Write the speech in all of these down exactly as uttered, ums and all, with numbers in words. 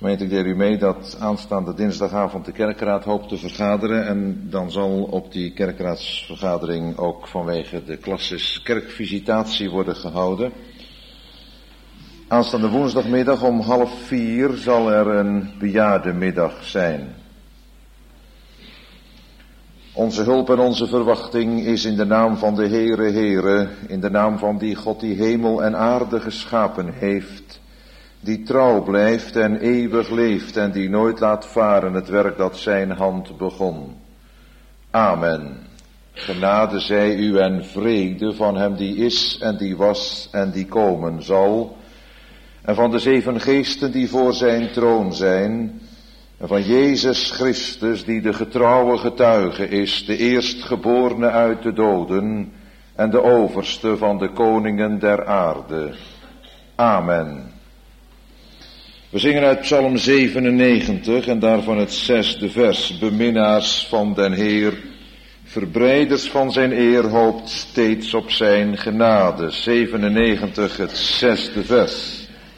Gemeente, ik deel u mee dat aanstaande dinsdagavond de kerkraad hoopt te vergaderen. En dan zal op die kerkraadsvergadering ook vanwege de classis kerkvisitatie worden gehouden. Aanstaande woensdagmiddag om half vier zal er een bejaardenmiddag zijn. Onze hulp en onze verwachting is in de naam van de Heere Heere, in de naam van die God die hemel en aarde geschapen heeft, die trouw blijft en eeuwig leeft en die nooit laat varen het werk dat zijn hand begon. Amen. Genade zij u en vrede van hem die is en die was en die komen zal, en van de zeven geesten die voor zijn troon zijn, en van Jezus Christus die de getrouwe getuige is, de eerstgeborene uit de doden en de overste van de koningen der aarde. Amen. We zingen uit Psalm zevenennegentig en daarvan het zesde vers. Beminnaars van den Heer, verbreiders van zijn eer, hoopt steeds op zijn genade. zevenennegentig, het zesde vers.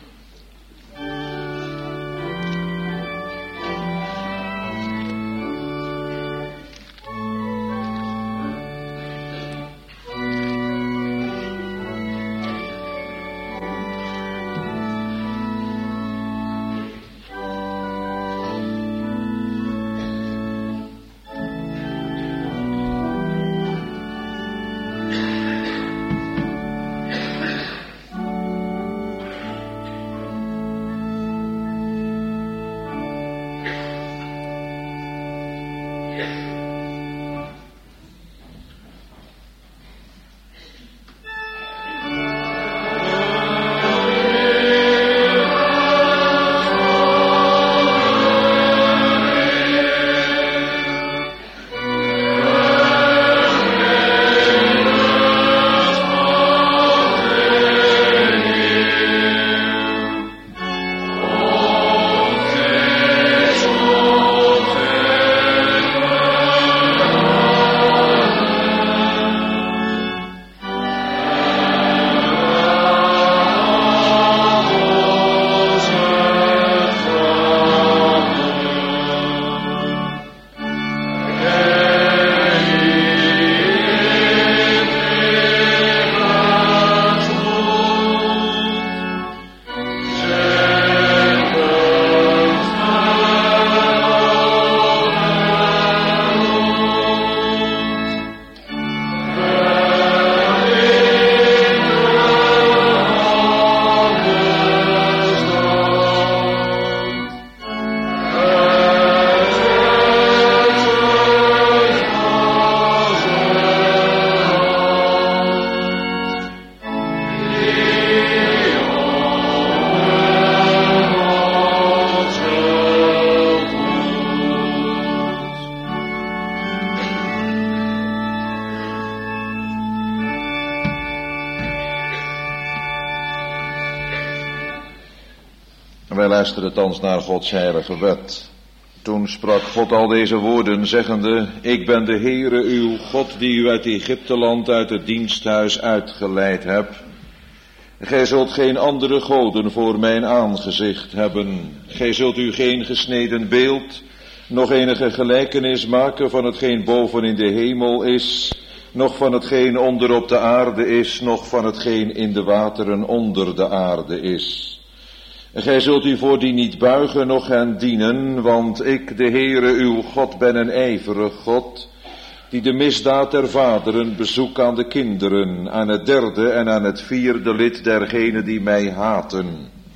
Wij luisteren thans naar Gods heilige wet. Toen sprak God al deze woorden, zeggende: Ik ben de Heere uw God, die u uit Egypteland, uit het diensthuis uitgeleid heb. Gij zult geen andere goden voor mijn aangezicht hebben. Gij zult u geen gesneden beeld, nog enige gelijkenis maken van hetgeen boven in de hemel is, noch van hetgeen onder op de aarde is, noch van hetgeen in de wateren onder de aarde is. Gij zult u voor die niet buigen, noch hen dienen, want ik, de Heere uw God, ben een ijverig God, die de misdaad der vaderen bezoek aan de kinderen, aan het derde en aan het vierde lid dergenen die mij haten.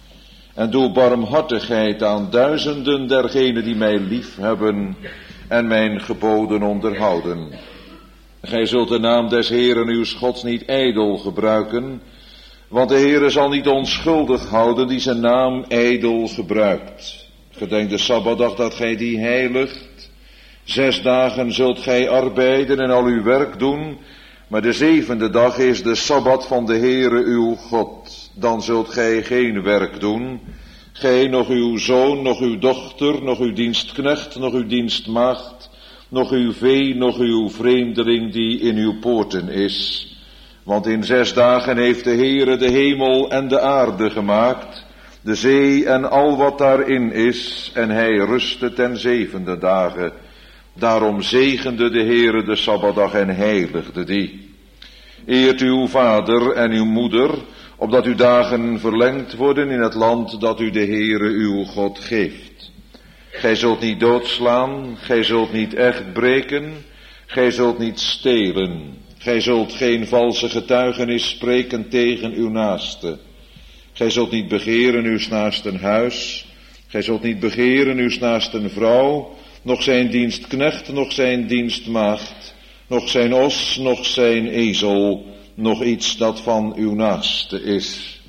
En doe barmhartigheid aan duizenden dergenen die mij lief hebben en mijn geboden onderhouden. Gij zult de naam des Heeren uws Gods niet ijdel gebruiken, want de Heere zal niet onschuldig houden die zijn naam ijdel gebruikt. Gedenk de Sabbatdag dat gij die heiligt. Zes dagen zult gij arbeiden en al uw werk doen, maar de zevende dag is de Sabbat van de Heere uw God. Dan zult gij geen werk doen, gij, nog uw zoon, nog uw dochter, nog uw dienstknecht, nog uw dienstmaagd, nog uw vee, nog uw vreemdeling die in uw poorten is. Want in zes dagen heeft de Heere de hemel en de aarde gemaakt, de zee en al wat daarin is, en hij rustte ten zevende dagen. Daarom zegende de Heere de Sabbatdag en heiligde die. Eert uw vader en uw moeder, opdat uw dagen verlengd worden in het land dat u de Heere uw God geeft. Gij zult niet doodslaan, gij zult niet echt breken, gij zult niet stelen. Gij zult geen valse getuigenis spreken tegen uw naaste. Gij zult niet begeren uw naasten huis, gij zult niet begeren uw naasten vrouw, nog zijn dienstknecht, nog zijn dienstmaagd, nog zijn os, nog zijn ezel, nog iets dat van uw naaste is.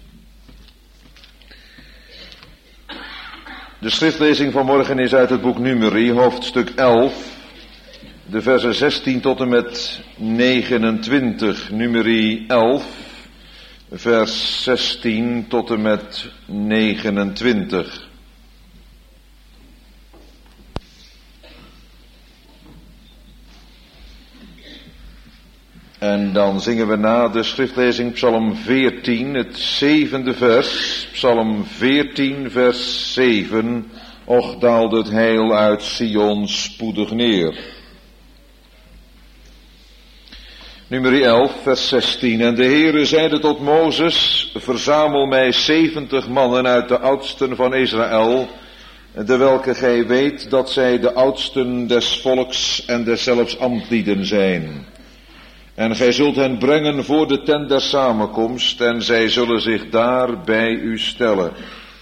De schriftlezing van morgen is uit het boek Numeri, hoofdstuk elf, de versen zestien tot en met negenentwintig. Numeri elf, vers zestien tot en met negenentwintig. En dan zingen we na de schriftlezing Psalm veertien, het zevende vers. Psalm veertien, vers zeven. Och, daalde het heil uit Sion spoedig neer. Numeri elf, vers zestien. En de Heere zeide tot Mozes, verzamel mij zeventig mannen uit de oudsten van Israël, de welke gij weet dat zij de oudsten des volks en deszelfs ambtlieden zijn. En gij zult hen brengen voor de tent der samenkomst, en zij zullen zich daar bij u stellen.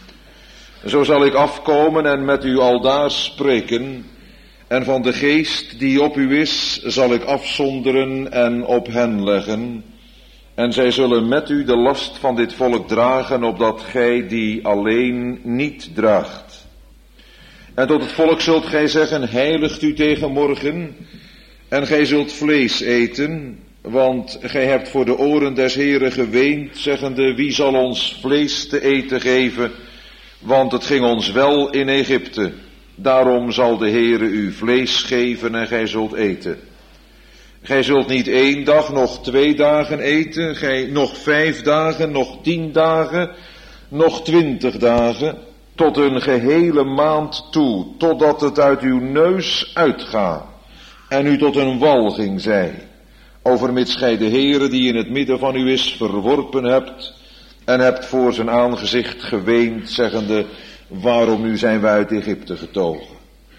Zo zal ik afkomen en met u aldaar spreken, en van de geest die op u is, zal ik afzonderen en op hen leggen. En zij zullen met u de last van dit volk dragen, opdat gij die alleen niet draagt. En tot het volk zult gij zeggen, heiligt u tegen morgen, en gij zult vlees eten, want gij hebt voor de oren des Heeren geweend, zeggende, wie zal ons vlees te eten geven, want het ging ons wel in Egypte. Daarom zal de Heere u vlees geven en gij zult eten. Gij zult niet één dag, nog twee dagen eten, gij nog vijf dagen, nog tien dagen, nog twintig dagen, tot een gehele maand toe, totdat het uit uw neus uitgaat en u tot een walging zij. Overmits gij de Heere die in het midden van u is verworpen hebt en hebt voor zijn aangezicht geweend, zeggende, waarom nu zijn wij uit Egypte getogen?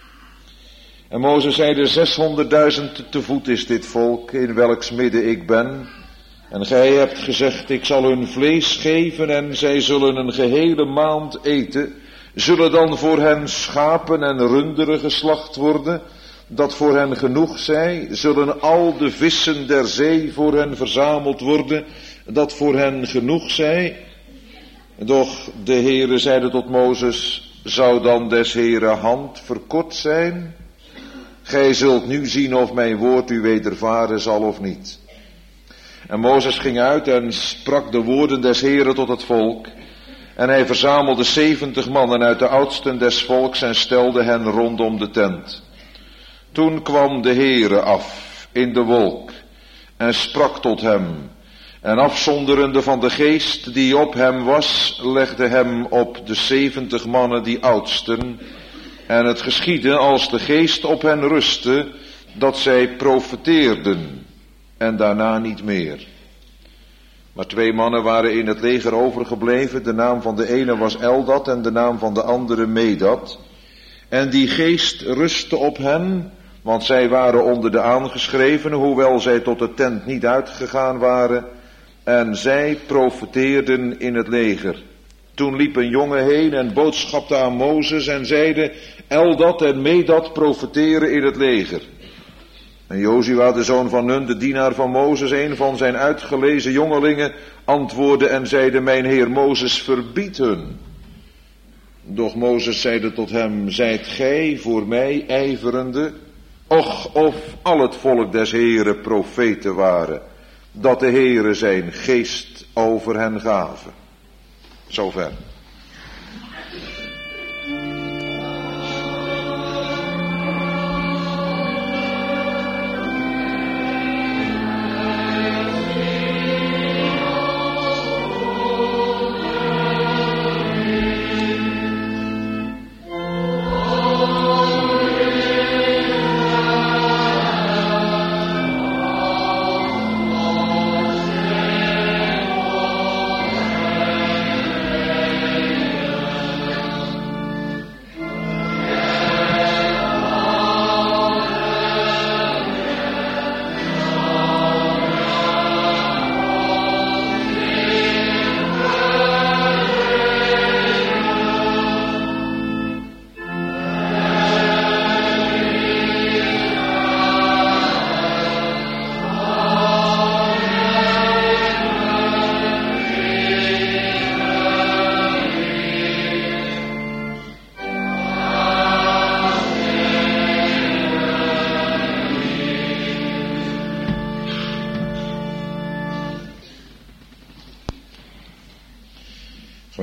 En Mozes zeide, zeshonderdduizend te voet is dit volk, in welks midden ik ben. En gij hebt gezegd, ik zal hun vlees geven en zij zullen een gehele maand eten. Zullen dan voor hen schapen en runderen geslacht worden, dat voor hen genoeg zij? Zullen al de vissen der zee voor hen verzameld worden, dat voor hen genoeg zij? Doch de Heere zeide tot Mozes, zou dan des Heere hand verkort zijn? Gij zult nu zien of mijn woord u wedervaren zal of niet. En Mozes ging uit en sprak de woorden des Heere tot het volk. En hij verzamelde zeventig mannen uit de oudsten des volks en stelde hen rondom de tent. Toen kwam de Heere af in de wolk en sprak tot hem. En afzonderende van de geest die op hem was, legde hem op de zeventig mannen die oudsten. En het geschiedde als de geest op hen rustte, dat zij profeteerden en daarna niet meer. Maar twee mannen waren in het leger overgebleven, de naam van de ene was Eldad en de naam van de andere Medad. En die geest rustte op hen, want zij waren onder de aangeschrevenen, hoewel zij tot de tent niet uitgegaan waren. En zij profeteerden in het leger. Toen liep een jongen heen en boodschapte aan Mozes en zeide, Eldad en Medad profeteren in het leger. En Jozua, de zoon van Nun, de dienaar van Mozes, een van zijn uitgelezen jongelingen, antwoordde en zeide, mijn heer Mozes, verbied hun. Doch Mozes zeide tot hem, zijt gij voor mij ijverende? Och, of al het volk des Heere profeten waren, dat de Heere zijn geest over hen gaven. Zover.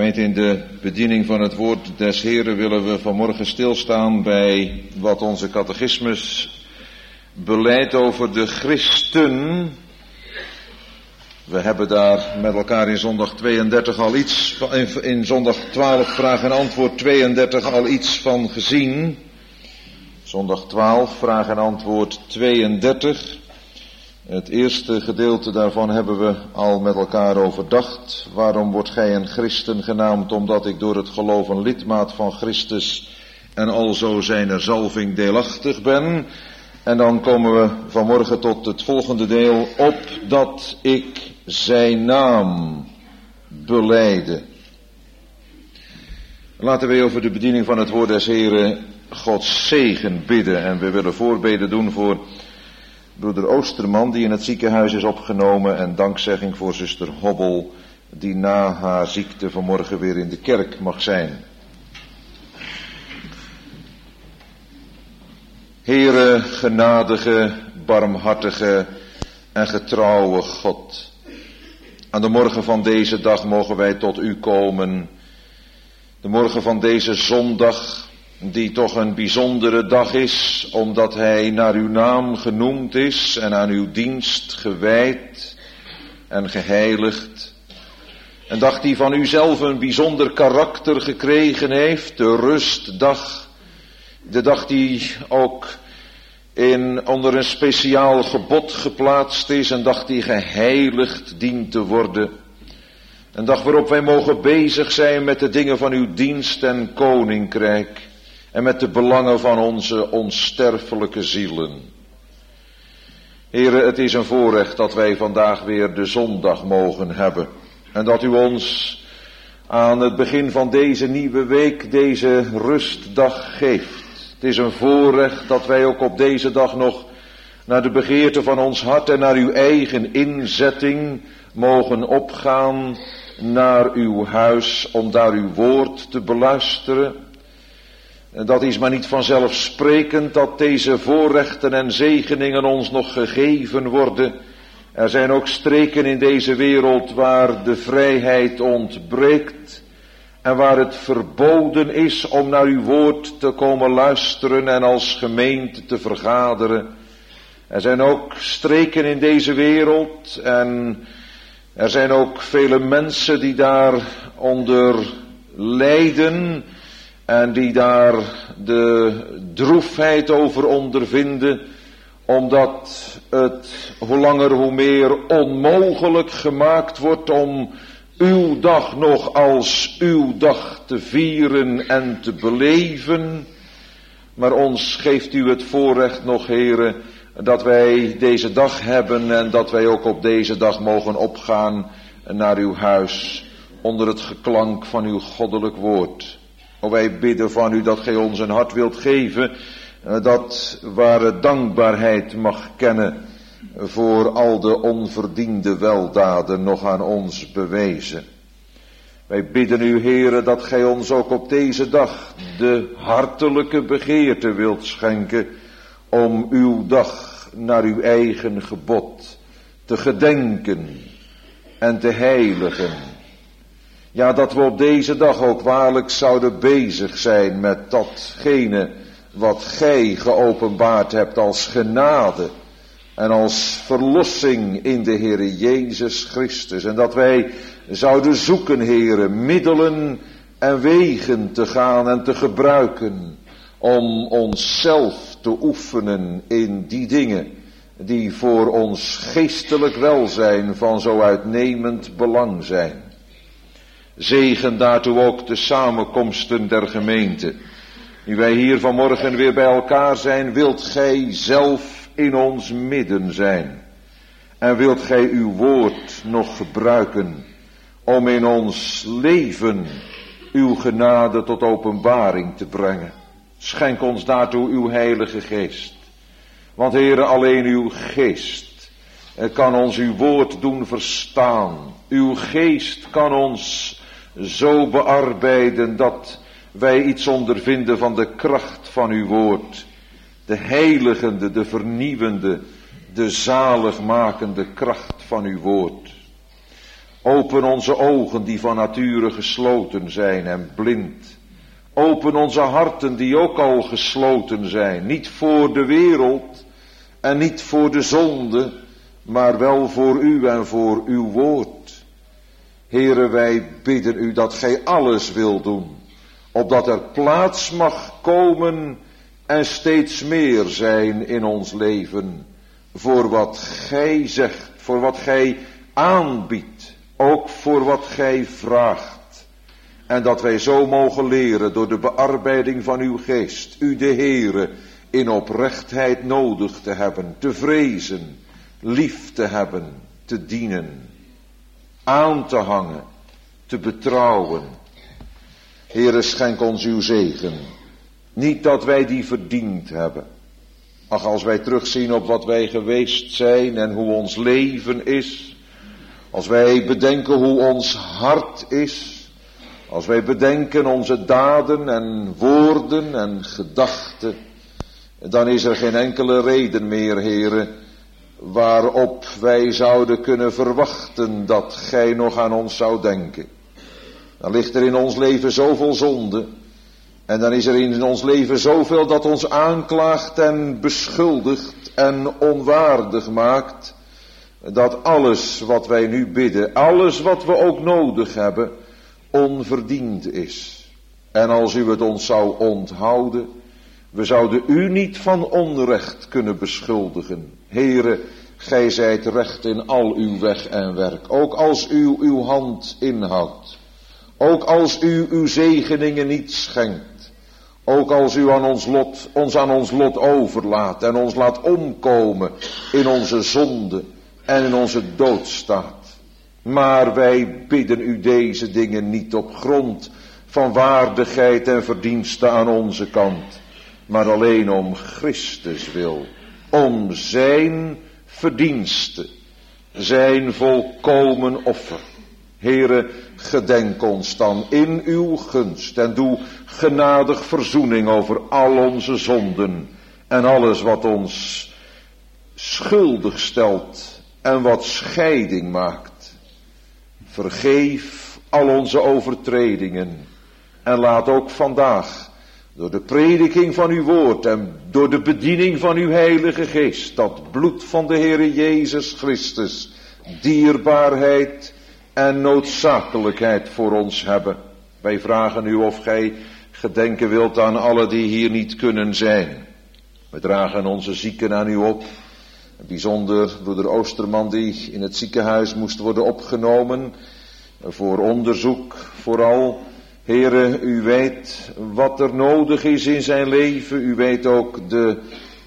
Gemeente, in de bediening van het woord des Heren willen we vanmorgen stilstaan bij wat onze catechismus beleidt over de christen. We hebben daar met elkaar in zondag tweeëndertig al iets, in, in zondag twaalf vraag en antwoord tweeëndertig al iets van gezien. Zondag twaalf vraag en antwoord tweeëndertig. Het eerste gedeelte daarvan hebben we al met elkaar overdacht. Waarom wordt gij een christen genaamd? Omdat ik door het geloof een lidmaat van Christus en alzo zijner zalving deelachtig ben. En dan komen we vanmorgen tot het volgende deel. Opdat ik zijn naam belijde. Laten we over de bediening van het woord des Heren Gods zegen bidden. En we willen voorbeden doen voor broeder Oosterman, die in het ziekenhuis is opgenomen, en dankzegging voor zuster Hobbel, die na haar ziekte vanmorgen weer in de kerk mag zijn. Heere, genadige, barmhartige en getrouwe God, aan de morgen van deze dag mogen wij tot u komen. De morgen van deze zondag, die toch een bijzondere dag is, omdat hij naar uw naam genoemd is en aan uw dienst gewijd en geheiligd. Een dag die van u zelf een bijzonder karakter gekregen heeft, de rustdag. De dag die ook in, onder een speciaal gebod geplaatst is, een dag die geheiligd dient te worden. Een dag waarop wij mogen bezig zijn met de dingen van uw dienst en koninkrijk. En met de belangen van onze onsterfelijke zielen. Here, het is een voorrecht dat wij vandaag weer de zondag mogen hebben. En dat u ons aan het begin van deze nieuwe week deze rustdag geeft. Het is een voorrecht dat wij ook op deze dag nog naar de begeerte van ons hart en naar uw eigen inzetting mogen opgaan naar uw huis om daar uw woord te beluisteren. Dat is maar niet vanzelfsprekend dat deze voorrechten en zegeningen ons nog gegeven worden. Er zijn ook streken in deze wereld waar de vrijheid ontbreekt en waar het verboden is om naar uw woord te komen luisteren en als gemeente te vergaderen. Er zijn ook streken in deze wereld en er zijn ook vele mensen die daaronder lijden en die daar de droefheid over ondervinden, omdat het hoe langer hoe meer onmogelijk gemaakt wordt om uw dag nog als uw dag te vieren en te beleven. Maar ons geeft u het voorrecht nog, Heere, dat wij deze dag hebben en dat wij ook op deze dag mogen opgaan naar uw huis onder het geklank van uw goddelijk woord. O, wij bidden van u dat gij ons een hart wilt geven, dat ware dankbaarheid mag kennen voor al de onverdiende weldaden nog aan ons bewezen. Wij bidden u, Heere, dat gij ons ook op deze dag de hartelijke begeerte wilt schenken om uw dag naar uw eigen gebod te gedenken en te heiligen. Ja, dat we op deze dag ook waarlijk zouden bezig zijn met datgene wat gij geopenbaard hebt als genade en als verlossing in de Heere Jezus Christus. En dat wij zouden zoeken, Heere, middelen en wegen te gaan en te gebruiken om onszelf te oefenen in die dingen die voor ons geestelijk welzijn van zo uitnemend belang zijn. Zegen daartoe ook de samenkomsten der gemeente. Nu wij hier vanmorgen weer bij elkaar zijn, wilt gij zelf in ons midden zijn. En wilt gij uw woord nog gebruiken om in ons leven uw genade tot openbaring te brengen. Schenk ons daartoe uw heilige geest. Want Heere, alleen uw geest kan ons uw woord doen verstaan. Uw geest kan ons zo bearbeiden dat wij iets ondervinden van de kracht van uw woord. De heiligende, de vernieuwende, de zaligmakende kracht van uw woord. Open onze ogen die van nature gesloten zijn en blind. Open onze harten die ook al gesloten zijn. Niet voor de wereld en niet voor de zonde, maar wel voor u en voor uw woord. Heere, wij bidden u dat gij alles wilt doen, opdat er plaats mag komen en steeds meer zijn in ons leven, voor wat gij zegt, voor wat gij aanbiedt, ook voor wat gij vraagt. En dat wij zo mogen leren door de bearbeiding van uw geest, u de Heere in oprechtheid nodig te hebben, te vrezen, lief te hebben, te dienen, aan te hangen, te betrouwen. Heere, schenk ons uw zegen. Niet dat wij die verdiend hebben. Ach, als wij terugzien op wat wij geweest zijn en hoe ons leven is. Als wij bedenken hoe ons hart is. Als wij bedenken onze daden en woorden en gedachten. Dan is er geen enkele reden meer, Heere, waarop wij zouden kunnen verwachten dat gij nog aan ons zou denken. Dan ligt er in ons leven zoveel zonde. En dan is er in ons leven zoveel dat ons aanklaagt en beschuldigt en onwaardig maakt. Dat alles wat wij nu bidden, alles wat we ook nodig hebben, onverdiend is. En als u het ons zou onthouden, we zouden u niet van onrecht kunnen beschuldigen. Heere, gij zijt recht in al uw weg en werk. Ook als u uw hand inhoudt. Ook als u uw zegeningen niet schenkt. Ook als u aan ons lot, ons aan ons lot overlaat en ons laat omkomen in onze zonde en in onze doodstaat. Maar wij bidden u deze dingen niet op grond van waardigheid en verdienste aan onze kant, maar alleen om Christus wil, om zijn verdienste, zijn volkomen offer. Heere, gedenk ons dan in uw gunst en doe genadig verzoening over al onze zonden en alles wat ons schuldig stelt en wat scheiding maakt. Vergeef al onze overtredingen en laat ook vandaag door de prediking van uw woord en door de bediening van uw heilige geest dat bloed van de Heere Jezus Christus dierbaarheid en noodzakelijkheid voor ons hebben. Wij vragen u of gij gedenken wilt aan alle die hier niet kunnen zijn. We dragen onze zieken aan u op. Bijzonder broeder Oosterman die in het ziekenhuis moest worden opgenomen. Voor onderzoek vooral. Heere, u weet wat er nodig is in zijn leven. U weet ook de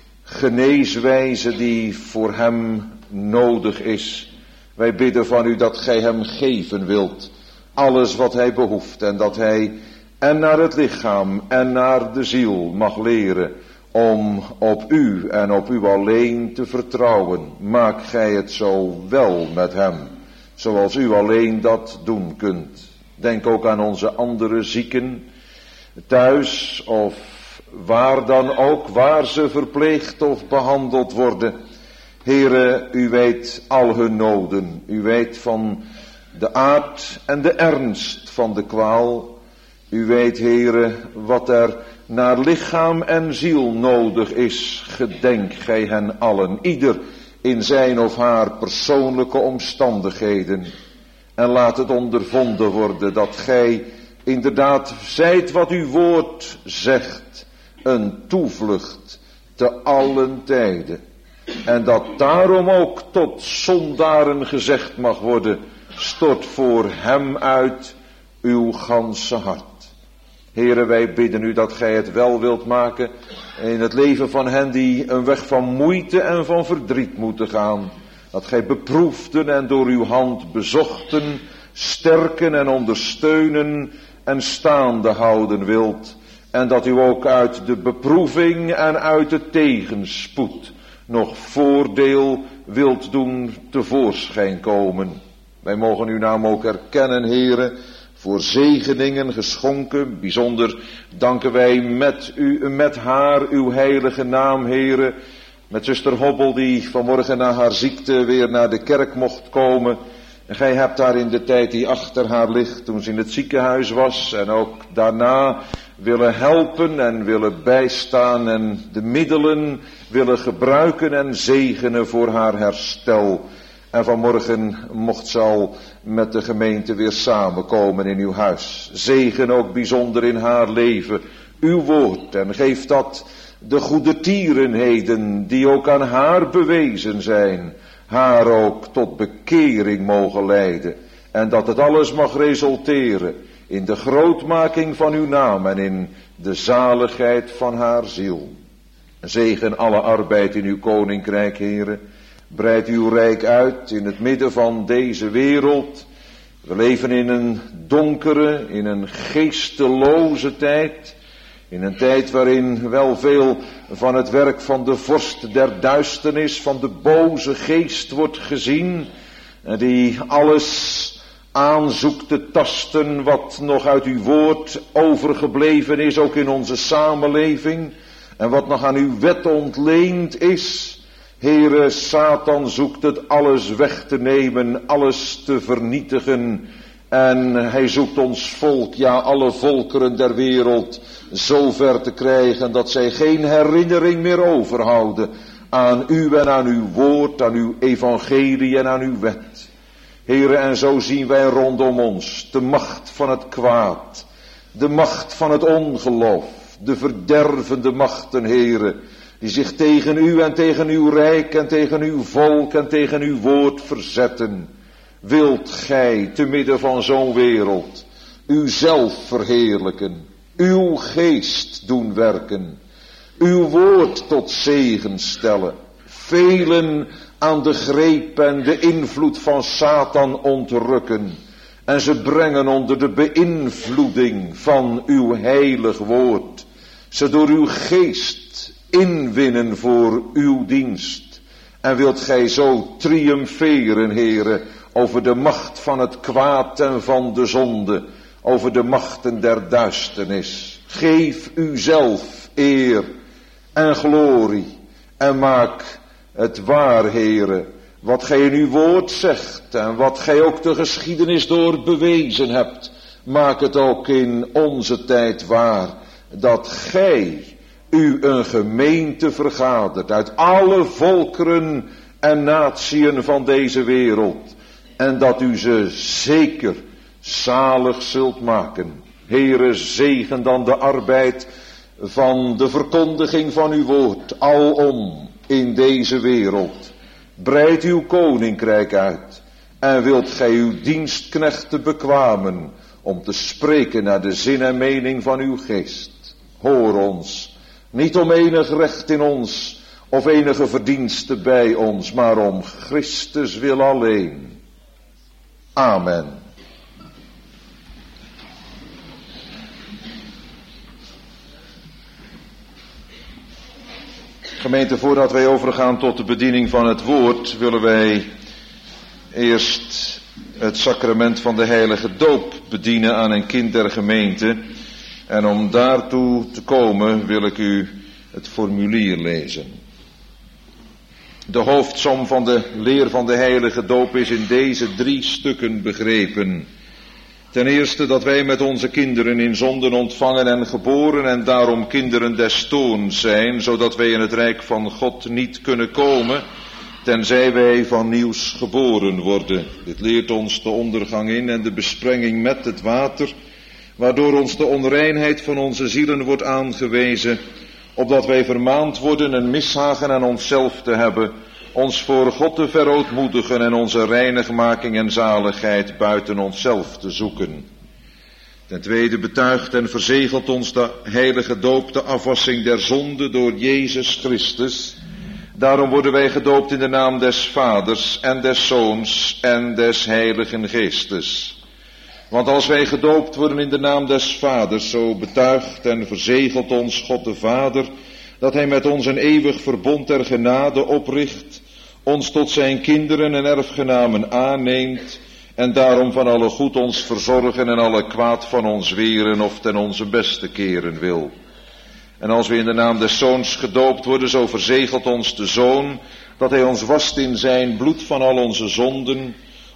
geneeswijze die voor hem nodig is. Wij bidden van u dat gij hem geven wilt. Alles wat hij behoeft. En dat hij en naar het lichaam en naar de ziel mag leren. Om op u en op u alleen te vertrouwen. Maak gij het zo wel met hem. Zoals u alleen dat doen kunt. Denk ook aan onze andere zieken. Thuis of waar dan ook. Waar ze verpleegd of behandeld worden. Heere, u weet al hun noden. U weet van de aard en de ernst van de kwaal. U weet, Heere, wat er naar lichaam en ziel nodig is. Gedenk gij hen allen, ieder in zijn of haar persoonlijke omstandigheden. En laat het ondervonden worden dat gij inderdaad zijt wat uw woord zegt. Een toevlucht te allen tijden. En dat daarom ook tot zondaren gezegd mag worden, stort voor hem uit uw ganse hart. Heere, wij bidden u dat gij het wel wilt maken in het leven van hen die een weg van moeite en van verdriet moeten gaan. Dat gij beproefden en door uw hand bezochten, sterken en ondersteunen en staande houden wilt. En dat u ook uit de beproeving en uit de tegenspoed nog voordeel wilt doen tevoorschijn komen. Wij mogen uw naam ook erkennen, Heere, voor zegeningen geschonken. Bijzonder danken wij met u, met haar, uw heilige naam, Heere. Met zuster Hobbel die vanmorgen na haar ziekte weer naar de kerk mocht komen. En gij hebt haar in de tijd die achter haar ligt, toen ze in het ziekenhuis was, en ook daarna willen helpen en willen bijstaan en de middelen willen gebruiken en zegenen voor haar herstel. En vanmorgen mocht ze al met de gemeente weer samenkomen in uw huis. Zegen ook bijzonder in haar leven uw woord en geef dat de goede tierenheden die ook aan haar bewezen zijn, haar ook tot bekering mogen leiden. En dat het alles mag resulteren in de grootmaking van uw naam en in de zaligheid van haar ziel. Zegen alle arbeid in uw koninkrijk, Heere. Breid uw rijk uit in het midden van deze wereld. We leven in een donkere, in een geesteloze tijd. In een tijd waarin wel veel van het werk van de vorst der duisternis, van de boze geest wordt gezien. Die alles aanzoekt te tasten wat nog uit uw woord overgebleven is, ook in onze samenleving. En wat nog aan uw wet ontleend is. Heere, Satan zoekt het alles weg te nemen, alles te vernietigen. En hij zoekt ons volk, ja alle volkeren der wereld, zo ver te krijgen dat zij geen herinnering meer overhouden aan u en aan uw woord, aan uw evangelie en aan uw wet. Heere, en zo zien wij rondom ons de macht van het kwaad, de macht van het ongeloof, de verdervende machten, Heere, die zich tegen u en tegen uw rijk en tegen uw volk en tegen uw woord verzetten. Wilt gij te midden van zo'n wereld uzelf verheerlijken, uw geest doen werken, uw woord tot zegen stellen, velen aan de greep en de invloed van Satan ontrukken en ze brengen onder de beïnvloeding van uw heilig woord, ze door uw geest inwinnen voor uw dienst. En wilt gij zo triomferen, Heere, over de macht van het kwaad en van de zonde, over de machten der duisternis. Geef uzelf eer en glorie en maak het waar, Heere, wat gij in uw woord zegt en wat gij ook de geschiedenis door bewezen hebt. Maak het ook in onze tijd waar, dat gij u een gemeente vergadert uit alle volkeren en natieën van deze wereld. En dat u ze zeker zalig zult maken. Heere, zegen dan de arbeid van de verkondiging van uw woord alom in deze wereld. Breid uw koninkrijk uit en wilt gij uw dienstknechten bekwamen om te spreken naar de zin en mening van uw geest. Hoor ons, niet om enig recht in ons of enige verdienste bij ons, maar om Christus wil alleen. Amen. Gemeente, voordat wij overgaan tot de bediening van het woord, willen wij eerst het sacrament van de heilige doop bedienen aan een kind der gemeente. En om daartoe te komen wil ik u het formulier lezen. De hoofdsom van de leer van de heilige doop is in deze drie stukken begrepen. Ten eerste dat wij met onze kinderen in zonden ontvangen en geboren en daarom kinderen des toorns zijn, zodat wij in het rijk van God niet kunnen komen, tenzij wij van nieuws geboren worden. Dit leert ons de ondergang in en de besprenging met het water, waardoor ons de onreinheid van onze zielen wordt aangewezen, opdat wij vermaand worden een mishagen aan onszelf te hebben, ons voor God te verootmoedigen en onze reinigmaking en zaligheid buiten onszelf te zoeken. Ten tweede betuigt en verzegelt ons de heilige doop de afwassing der zonde door Jezus Christus. Daarom worden wij gedoopt in de naam des Vaders en des Zoons en des Heiligen Geestes. Want als wij gedoopt worden in de naam des Vaders, zo betuigt en verzegelt ons God de Vader, dat hij met ons een eeuwig verbond der genade opricht, ons tot zijn kinderen en erfgenamen aanneemt, en daarom van alle goed ons verzorgen en alle kwaad van ons weren of ten onze beste keren wil. En als we in de naam des Zoons gedoopt worden, zo verzegelt ons de Zoon, dat hij ons wast in zijn bloed van al onze zonden,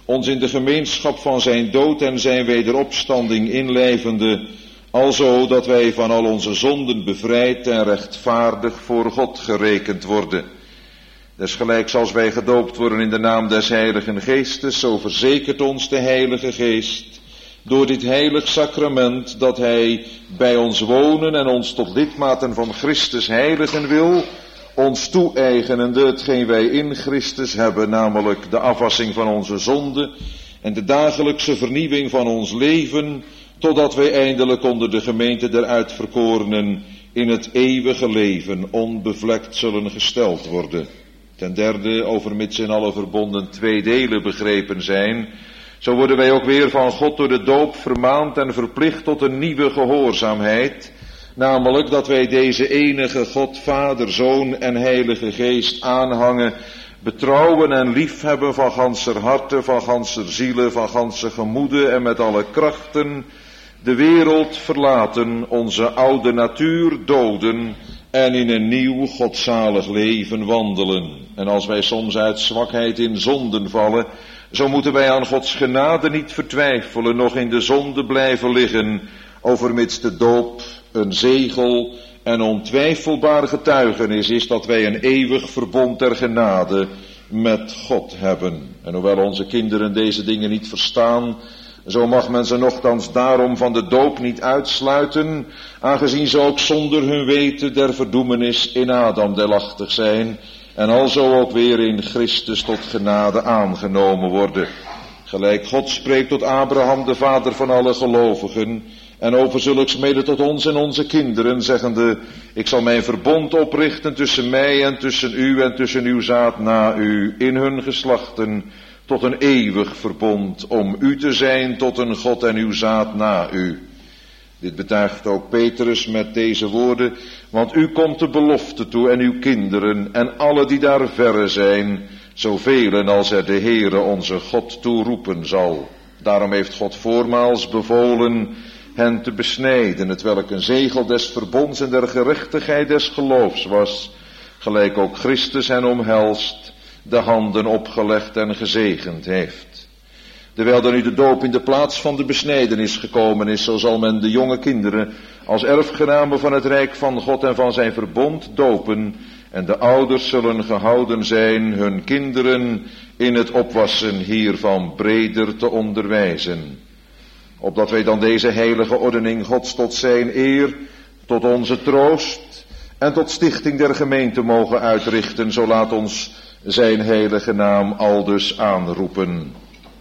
ons in de gemeenschap van zijn dood en zijn wederopstanding inlijvende, alzo dat wij van al onze zonden bevrijd en rechtvaardig voor God gerekend worden. Desgelijks als wij gedoopt worden in de naam des Heiligen Geestes, zo verzekert ons de Heilige Geest door dit heilig sacrament dat hij bij ons wonen en ons tot lidmaten van Christus heiligen wil, ons toe-eigenende hetgeen wij in Christus hebben, namelijk de afwassing van onze zonden en de dagelijkse vernieuwing van ons leven, totdat wij eindelijk onder de gemeente der uitverkorenen in het eeuwige leven onbevlekt zullen gesteld worden. Ten derde, overmits in alle verbonden twee delen begrepen zijn, zo worden wij ook weer van God door de doop vermaand en verplicht tot een nieuwe gehoorzaamheid, namelijk dat wij deze enige God, Vader, Zoon en Heilige Geest aanhangen, betrouwen en liefhebben van ganser harte, van ganser zielen, van ganse gemoede en met alle krachten, de wereld verlaten, onze oude natuur doden en in een nieuw godzalig leven wandelen. En als wij soms uit zwakheid in zonden vallen, zo moeten wij aan Gods genade niet vertwijfelen, nog in de zonde blijven liggen, overmits de doop een zegel en ontwijfelbaar getuigenis is dat wij een eeuwig verbond der genade met God hebben. En hoewel onze kinderen deze dingen niet verstaan, zo mag men ze nochtans daarom van de doop niet uitsluiten, aangezien ze ook zonder hun weten der verdoemenis in Adam deelachtig zijn, en alzo ook weer in Christus tot genade aangenomen worden. Gelijk God spreekt tot Abraham, de vader van alle gelovigen, en over zulks mede tot ons en onze kinderen, zeggende, ik zal mijn verbond oprichten tussen mij en tussen u en tussen uw zaad na u, in hun geslachten, tot een eeuwig verbond, om u te zijn tot een God en uw zaad na u. Dit betuigt ook Petrus met deze woorden, want u komt de belofte toe en uw kinderen en alle die daar verre zijn, zoveel als er de Heere onze God toe roepen zal. Daarom heeft God voormaals bevolen hen te besnijden, hetwelk een zegel des verbonds en der gerechtigheid des geloofs was, gelijk ook Christus hen omhelst, de handen opgelegd en gezegend heeft. Terwijl dan nu de doop in de plaats van de besnijdenis gekomen is, zo zal men de jonge kinderen als erfgenamen van het rijk van God en van zijn verbond dopen, en de ouders zullen gehouden zijn hun kinderen in het opwassen hiervan breder te onderwijzen. Opdat wij dan deze heilige ordening Gods tot zijn eer, tot onze troost en tot stichting der gemeente mogen uitrichten, zo laat ons zijn heilige naam aldus aanroepen.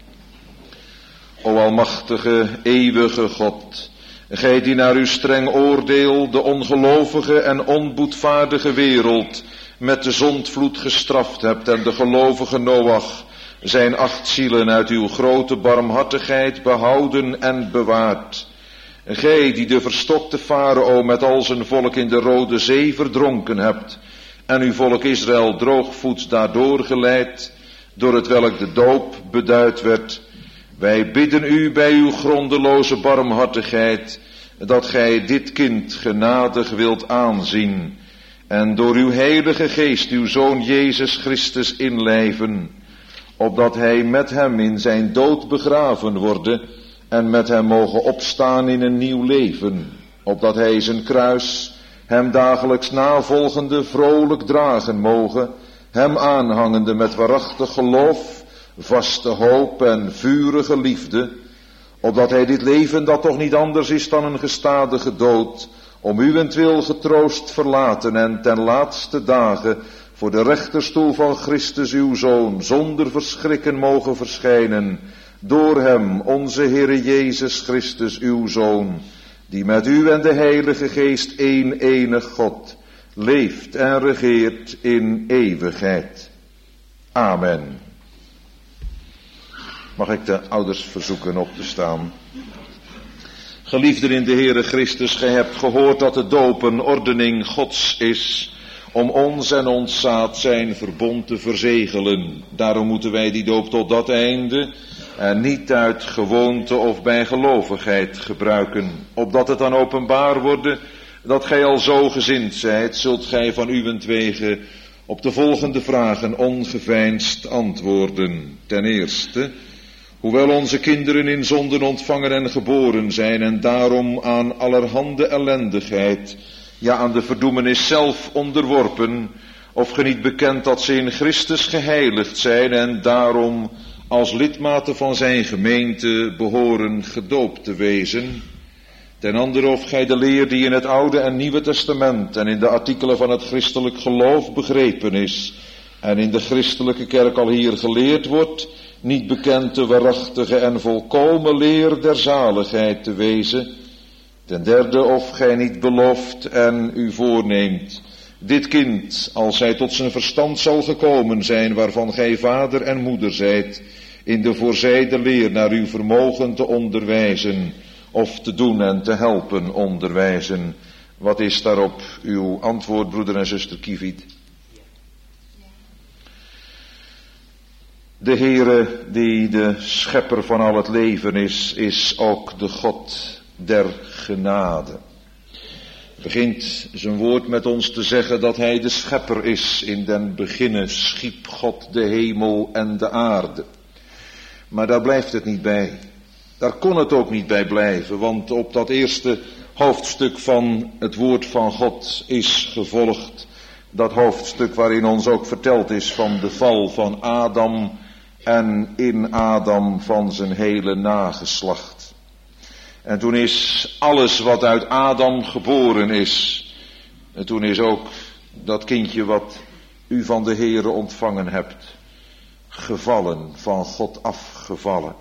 O almachtige, eeuwige God, gij die naar uw streng oordeel de ongelovige en onboetvaardige wereld met de zondvloed gestraft hebt en de gelovige Noach zijn acht zielen uit uw grote barmhartigheid behouden en bewaard. Gij die de verstokte Farao met al zijn volk in de Rode Zee verdronken hebt en uw volk Israël droogvoets daardoor geleid, door het welk de doop beduid werd. Wij bidden u bij uw grondeloze barmhartigheid, dat gij dit kind genadig wilt aanzien, en door uw heilige geest uw Zoon Jezus Christus inlijven, opdat hij met hem in zijn dood begraven worden, en met hem mogen opstaan in een nieuw leven, opdat hij zijn kruis, hem dagelijks navolgende, vrolijk dragen mogen, hem aanhangende met waarachtig geloof, vaste hoop en vurige liefde, opdat hij dit leven, dat toch niet anders is dan een gestadige dood, om uwentwil getroost verlaten en ten laatste dagen voor de rechterstoel van Christus uw Zoon zonder verschrikken mogen verschijnen, door hem, onze Heere Jezus Christus uw Zoon, die met u en de Heilige Geest één enig God leeft en regeert in eeuwigheid. Amen. Mag ik de ouders verzoeken op te staan. Geliefden in de Heere Christus, gij hebt gehoord dat de doop een ordening Gods is, om ons en ons zaad zijn verbond te verzegelen. Daarom moeten wij die doop tot dat einde en niet uit gewoonte of bijgelovigheid gebruiken. Opdat het dan openbaar worden dat gij al zo gezind zijt, zult gij van uwentwege op de volgende vragen ongeveinsd antwoorden. Ten eerste, Hoewel onze kinderen in zonden ontvangen en geboren zijn en daarom aan allerhande ellendigheid, ja aan de verdoemenis zelf onderworpen, of ge niet bekent dat ze in Christus geheiligd zijn en daarom als lidmaten van zijn gemeente behoren gedoopt te wezen. Ten andere of gij de leer die in het Oude en Nieuwe Testament en in de artikelen van het christelijk geloof begrepen is en in de christelijke kerk al hier geleerd wordt, niet bekend de waarachtige en volkomen leer der zaligheid te wezen. Ten derde of gij niet belooft en u voorneemt dit kind, als hij tot zijn verstand zal gekomen zijn, waarvan gij vader en moeder zijt, in de voorzijde leer naar uw vermogen te onderwijzen, of te doen en te helpen onderwijzen. Wat is daarop uw antwoord, broeder en zuster Kieviet? De Heere, die de schepper van al het leven is, is ook de God der genade. Begint zijn woord met ons te zeggen dat hij de schepper is. In den beginne schiep God de hemel en de aarde. Maar daar blijft het niet bij. Daar kon het ook niet bij blijven, want op dat eerste hoofdstuk van het woord van God is gevolgd dat hoofdstuk waarin ons ook verteld is van de val van Adam en in Adam van zijn hele nageslacht. En toen is alles wat uit Adam geboren is, en toen is ook dat kindje wat u van de Heere ontvangen hebt, gevallen, van God afgevallen.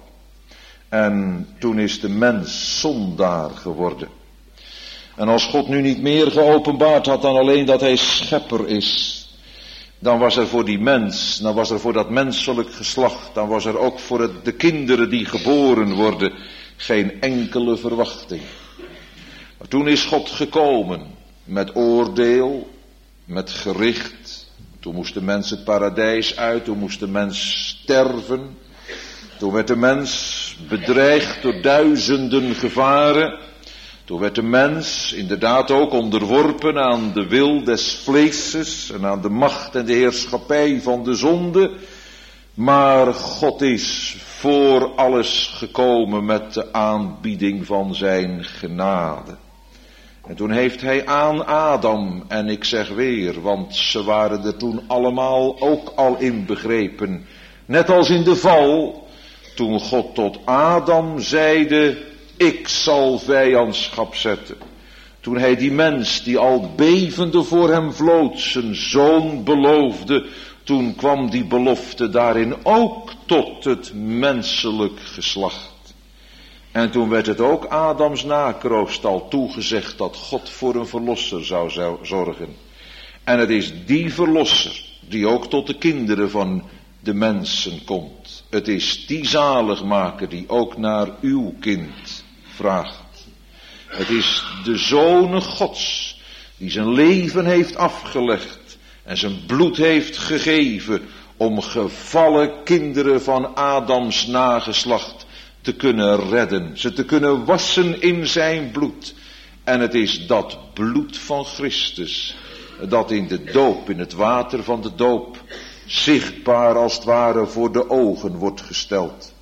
En toen is de mens zondaar geworden. En als God nu niet meer geopenbaard had dan alleen dat hij schepper is, dan was er voor die mens, dan was er voor dat menselijk geslacht, dan was er ook voor het, de kinderen die geboren worden, geen enkele verwachting. Maar toen is God gekomen met oordeel, met gericht. Toen moest de mens het paradijs uit, toen moest de mens sterven. Toen werd de mens bedreigd door duizenden gevaren. Toen werd de mens inderdaad ook onderworpen aan de wil des vleeses en aan de macht en de heerschappij van de zonde. Maar God is voor alles gekomen met de aanbieding van zijn genade. En toen heeft hij aan Adam, en ik zeg weer, want ze waren er toen allemaal ook al in begrepen, net als in de val, toen God tot Adam zeide, ik zal vijandschap zetten. Toen hij die mens die al bevende voor hem vloot zijn zoon beloofde, toen kwam die belofte daarin ook tot het menselijk geslacht. En toen werd het ook Adams nakroostal toegezegd dat God voor een verlosser zou zorgen. En het is die verlosser die ook tot de kinderen van de mensen komt. Het is die zaligmaker die ook naar uw kind vraagt. Het is de Zoon Gods die zijn leven heeft afgelegd en zijn bloed heeft gegeven om gevallen kinderen van Adams nageslacht te kunnen redden, ze te kunnen wassen in zijn bloed. En het is dat bloed van Christus dat in de doop, in het water van de doop, zichtbaar als het ware voor de ogen wordt gesteld.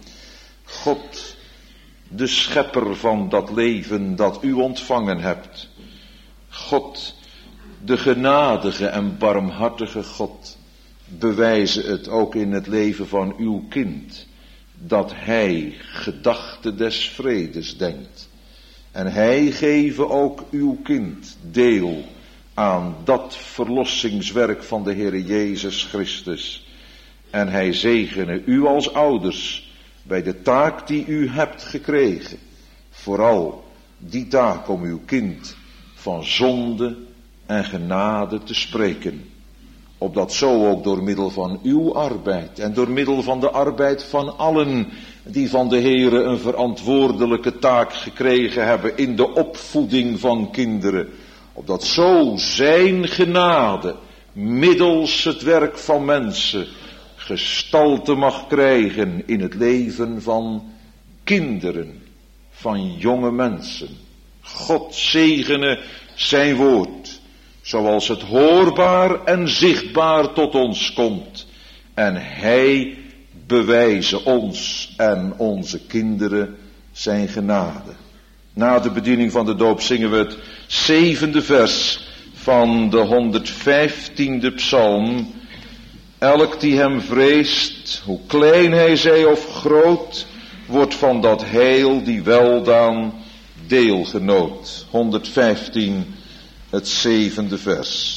God, de schepper van dat leven dat u ontvangen hebt. God, de genadige en barmhartige God, bewijzen het ook in het leven van uw kind, dat hij gedachte des vredes denkt. En hij geven ook uw kind deel aan dat verlossingswerk van de Heere Jezus Christus. En hij zegene u als ouders bij de taak die u hebt gekregen. Vooral die taak om uw kind van zonde en genade te spreken. Opdat zo ook door middel van uw arbeid en door middel van de arbeid van allen die van de Heere een verantwoordelijke taak gekregen hebben in de opvoeding van kinderen. Opdat zo zijn genade middels het werk van mensen gestalte mag krijgen in het leven van kinderen, van jonge mensen. God zegene zijn woord, zoals het hoorbaar en zichtbaar tot ons komt. En hij bewijzen ons en onze kinderen zijn genade. Na de bediening van de doop zingen we het zevende vers van de honderdvijftiende psalm. Elk die hem vreest, hoe klein hij zij of groot, wordt van dat heil die weldaan deelgenoot. honderdvijftien, het zevende vers.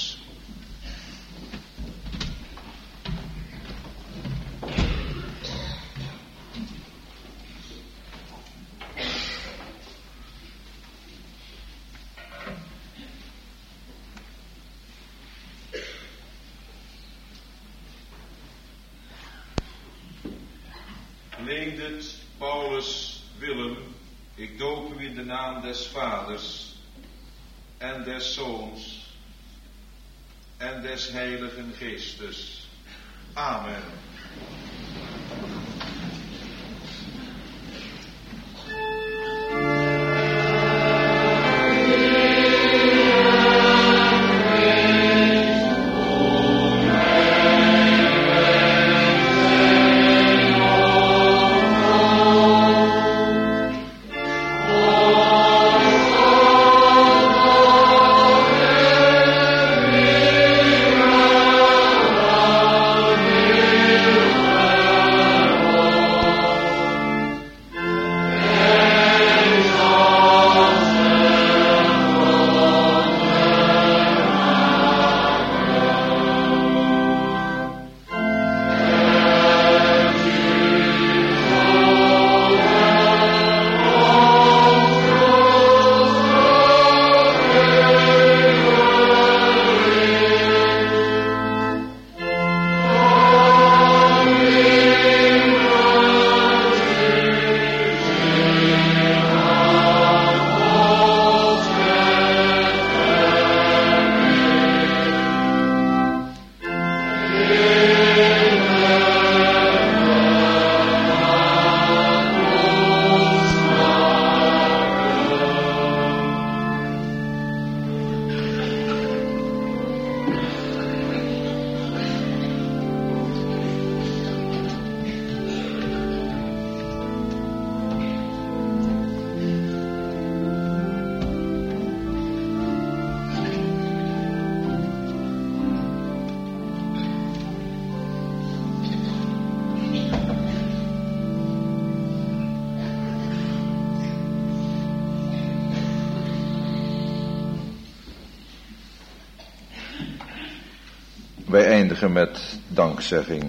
Leendert Paulus Willem, ik doop u in de naam des Vaders en des Zoons en des Heiligen Geestes. Amen. Wij eindigen met dankzegging.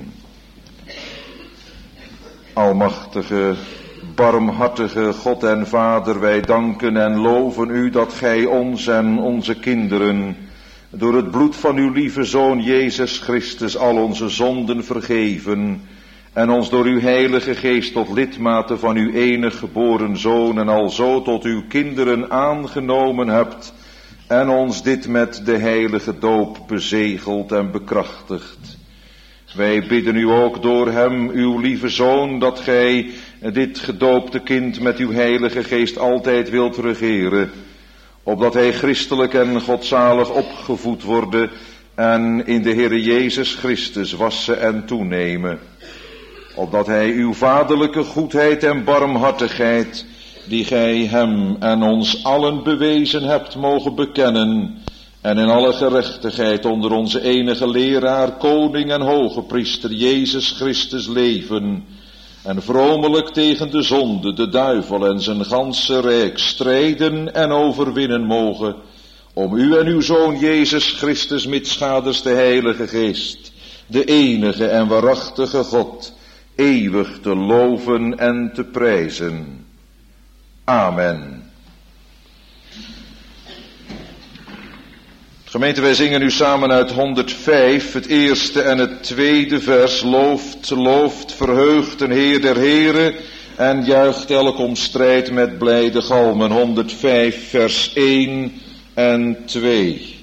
Almachtige, barmhartige God en Vader, wij danken en loven u dat gij ons en onze kinderen door het bloed van uw lieve Zoon Jezus Christus al onze zonden vergeven en ons door uw Heilige Geest tot lidmaten van uw enig geboren Zoon en alzo tot uw kinderen aangenomen hebt en ons dit met de heilige doop bezegeld en bekrachtigt. Wij bidden u ook door hem, uw lieve Zoon, dat gij dit gedoopte kind met uw Heilige Geest altijd wilt regeren, opdat hij christelijk en godzalig opgevoed worden en in de Heere Jezus Christus wassen en toenemen, opdat hij uw vaderlijke goedheid en barmhartigheid, die gij hem en ons allen bewezen hebt, mogen bekennen en in alle gerechtigheid onder onze enige leraar, koning en hoge priester Jezus Christus leven en vromelijk tegen de zonde, de duivel en zijn ganse rijk strijden en overwinnen mogen, om u en uw Zoon Jezus Christus mitschaders de Heilige Geest, de enige en waarachtige God, eeuwig te loven en te prijzen. Amen. Gemeente, wij zingen nu samen uit honderdvijf, het eerste en het tweede vers. Looft, looft, verheugt een Heer der Heren en juicht elk om strijd met blijde galmen. honderdvijf, vers één en twee.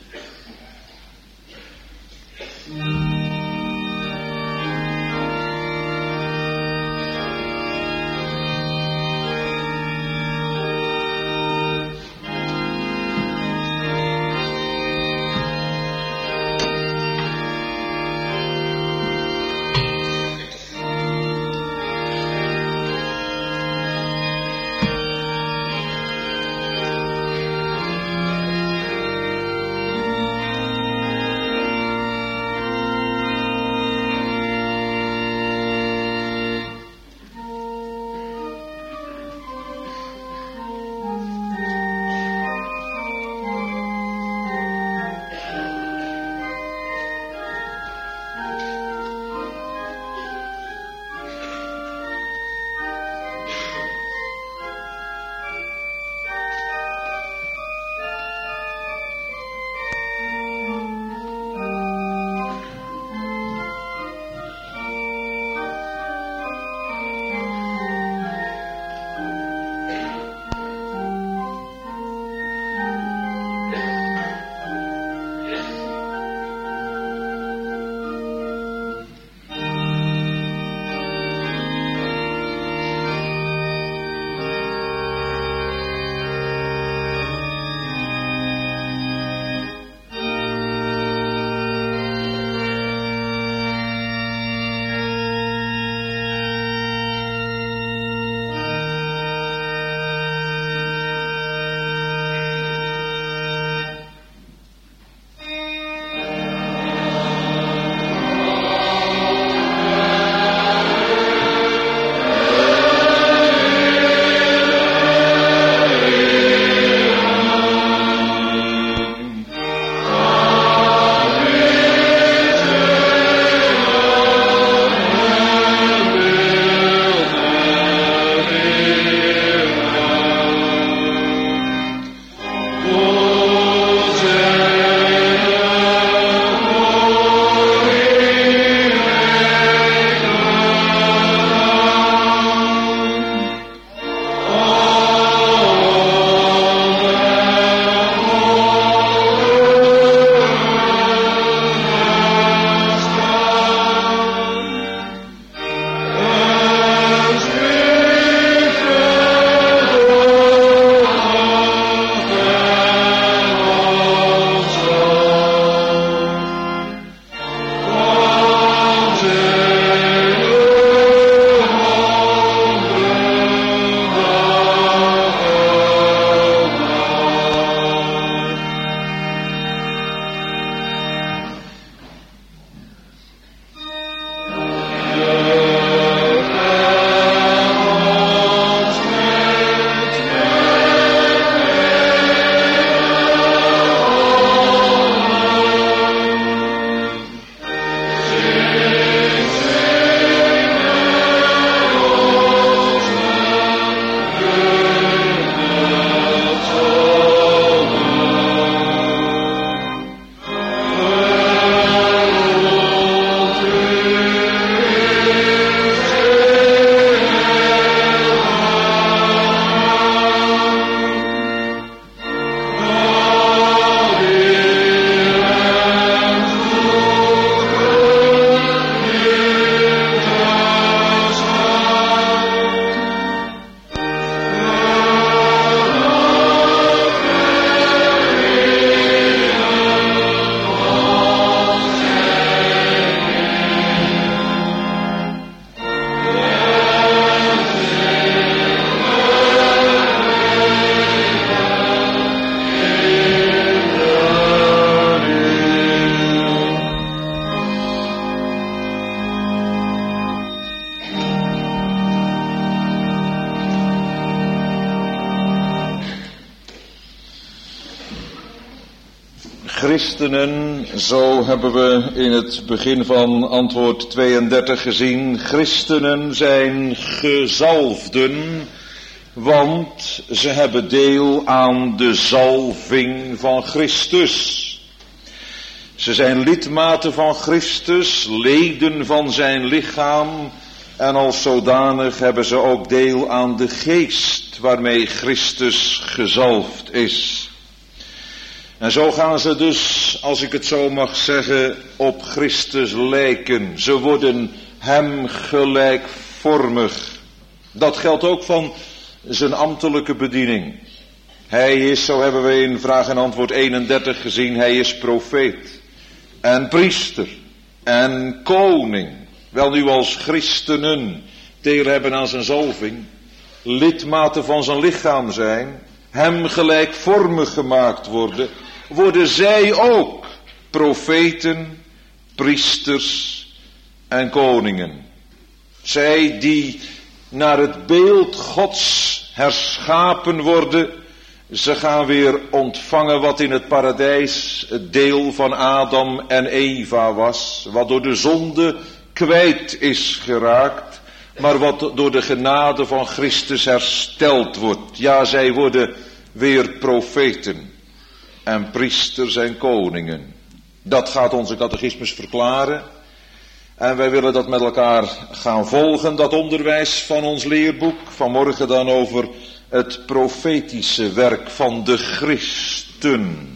christenen, zo hebben we in het begin van antwoord tweeëndertig gezien, christenen zijn gezalfden, want ze hebben deel aan de zalving van Christus. Ze zijn lidmaten van Christus, leden van zijn lichaam, en als zodanig hebben ze ook deel aan de geest waarmee Christus gezalfd is. En zo gaan ze dus, als ik het zo mag zeggen, op Christus lijken. Ze worden hem gelijkvormig. Dat geldt ook van zijn ambtelijke bediening. Hij is, zo hebben we in vraag en antwoord eenendertig gezien, hij is profeet en priester en koning. Wel nu als christenen deel hebben aan zijn zalving, lidmaten van zijn lichaam zijn, hem gelijkvormig gemaakt worden, worden zij ook profeten, priesters en koningen. Zij die naar het beeld Gods herschapen worden, ze gaan weer ontvangen wat in het paradijs het deel van Adam en Eva was, wat door de zonde kwijt is geraakt, maar wat door de genade van Christus hersteld wordt. Ja, zij worden weer profeten en priesters en koningen. Dat gaat onze catechismus verklaren. En wij willen dat met elkaar gaan volgen, dat onderwijs van ons leerboek. Vanmorgen dan over het profetische werk van de Christen.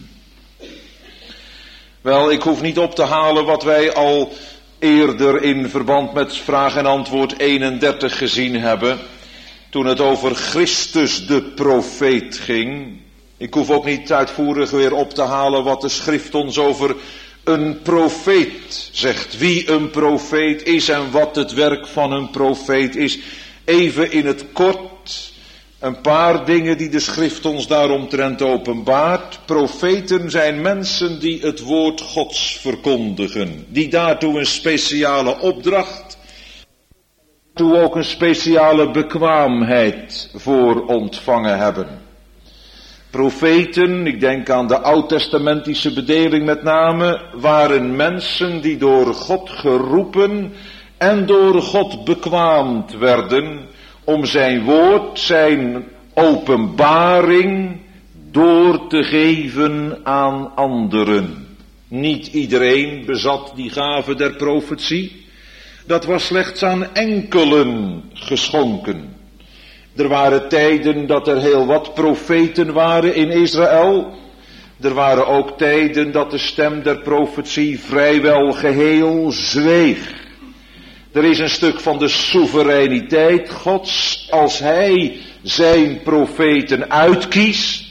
Wel, ik hoef niet op te halen wat wij al eerder in verband met vraag en antwoord eenendertig gezien hebben, toen het over Christus de profeet ging. Ik hoef ook niet uitvoerig weer op te halen wat de schrift ons over een profeet zegt. Wie een profeet is en wat het werk van een profeet is. Even in het kort een paar dingen die de schrift ons daaromtrent openbaart. Profeten zijn mensen die het woord Gods verkondigen. Die daartoe een speciale opdracht, daartoe ook een speciale bekwaamheid voor ontvangen hebben. Profeten, ik denk aan de oud-testamentische bedeling met name, waren mensen die door God geroepen en door God bekwaamd werden om zijn woord, zijn openbaring door te geven aan anderen. Niet iedereen bezat die gave der profetie. Dat was slechts aan enkelen geschonken. Er waren tijden dat er heel wat profeten waren in Israël. Er waren ook tijden dat de stem der profetie vrijwel geheel zweeg. Er is een stuk van de soevereiniteit Gods als hij zijn profeten uitkiest.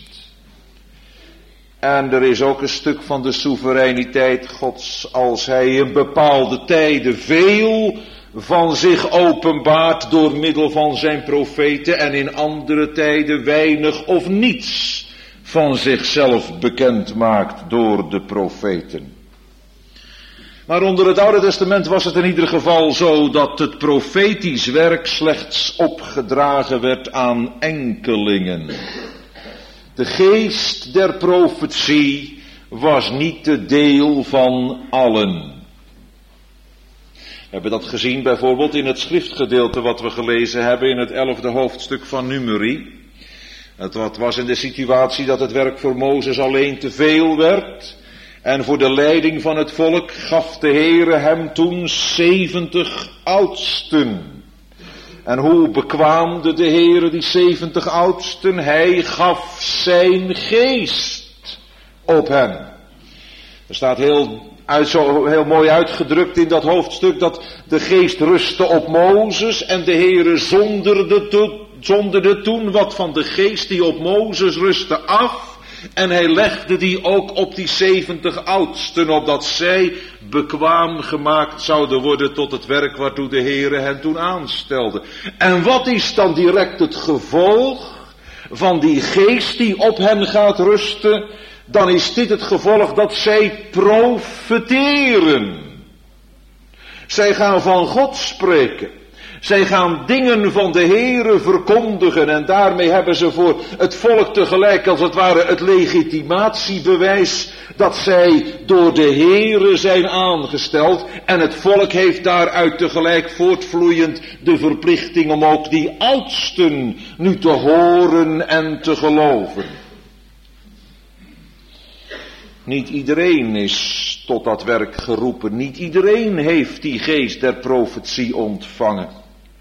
En er is ook een stuk van de soevereiniteit Gods als hij in bepaalde tijden veel van zich openbaart door middel van zijn profeten en in andere tijden weinig of niets van zichzelf bekend maakt door de profeten. Maar onder het Oude Testament was het in ieder geval zo dat het profetisch werk slechts opgedragen werd aan enkelingen. De geest der profetie was niet de deel van allen. We hebben dat gezien bijvoorbeeld in het schriftgedeelte wat we gelezen hebben in het elfde hoofdstuk van Numeri. Het was in de situatie dat het werk voor Mozes alleen te veel werd. En voor de leiding van het volk gaf de Heere hem toen zeventig oudsten. En hoe bekwaamde de Heere die zeventig oudsten? Hij gaf zijn geest op hen. Er staat heel, uit, zo heel mooi uitgedrukt in dat hoofdstuk dat de geest rustte op Mozes en de Heere zonderde, to, zonderde toen wat van de geest die op Mozes rustte af. En hij legde die ook op die zeventig oudsten, opdat zij bekwaam gemaakt zouden worden tot het werk waartoe de Heere hen toen aanstelde. En wat is dan direct het gevolg van die geest die op hen gaat rusten? Dan is dit het gevolg dat zij profeteren. Zij gaan van God spreken. Zij gaan dingen van de Heere verkondigen en daarmee hebben ze voor het volk tegelijk als het ware het legitimatiebewijs dat zij door de Heere zijn aangesteld en het volk heeft daaruit tegelijk voortvloeiend de verplichting om ook die oudsten nu te horen en te geloven. Niet iedereen is tot dat werk geroepen, niet iedereen heeft die geest der profetie ontvangen.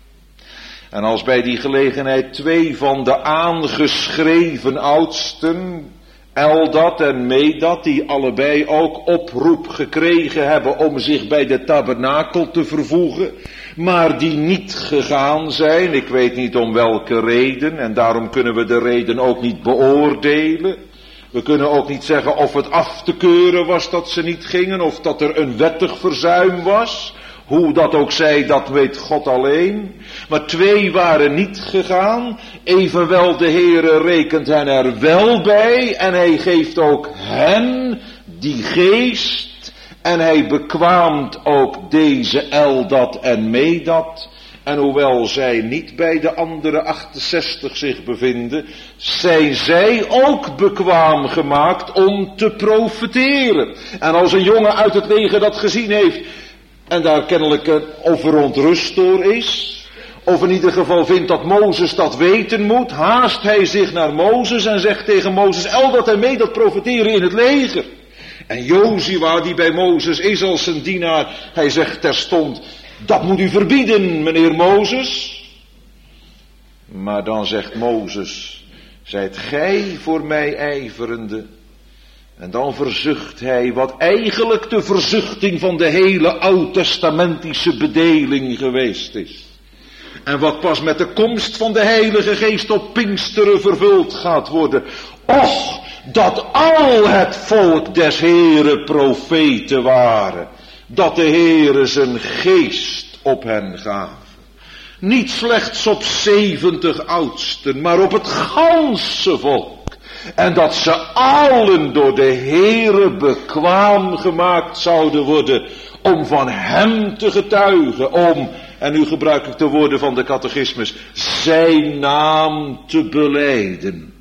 En als bij die gelegenheid twee van de aangeschreven oudsten, Eldad en Medad, die allebei ook oproep gekregen hebben om zich bij de tabernakel te vervoegen, maar die niet gegaan zijn, ik weet niet om welke reden, en daarom kunnen we de reden ook niet beoordelen. We kunnen ook niet zeggen of het af te keuren was dat ze niet gingen, of dat er een wettig verzuim was. Hoe dat ook zij, dat weet God alleen. Maar twee waren niet gegaan. Evenwel de Heere rekent hen er wel bij. En hij geeft ook hen die geest. En hij bekwaamt ook deze Eldad en Medad. En hoewel zij niet bij de andere achtenzestig zich bevinden, zijn zij ook bekwaam gemaakt om te profeteren. En als een jongen uit het leger dat gezien heeft, en daar kennelijk of verontrust door is, of in ieder geval vindt dat Mozes dat weten moet, haast hij zich naar Mozes en zegt tegen Mozes: Eldad en Medad profeteren in het leger. En Jozua, die bij Mozes is als zijn dienaar, hij zegt terstond: dat moet u verbieden, meneer Mozes. Maar dan zegt Mozes: zijt gij voor mij ijverende? En dan verzucht hij wat eigenlijk de verzuchting van de hele oud-testamentische bedeling geweest is. En wat pas met de komst van de Heilige Geest op Pinksteren vervuld gaat worden. Och, dat al het volk des Heere profeten waren. Dat de Heere zijn geest op hen gaf. Niet slechts op zeventig oudsten, maar op het ganse volk. En dat ze allen door de Heere bekwaam gemaakt zouden worden om van hem te getuigen, om, en nu gebruik ik de woorden van de catechismus, zijn naam te belijden.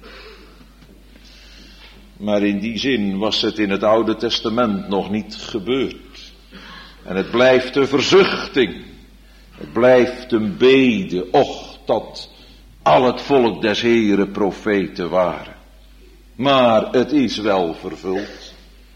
Maar in die zin was het in het Oude Testament nog niet gebeurd. En het blijft een verzuchting. Het blijft een bede. Och, dat al het volk des Heere profeten waren. Maar het is wel vervuld.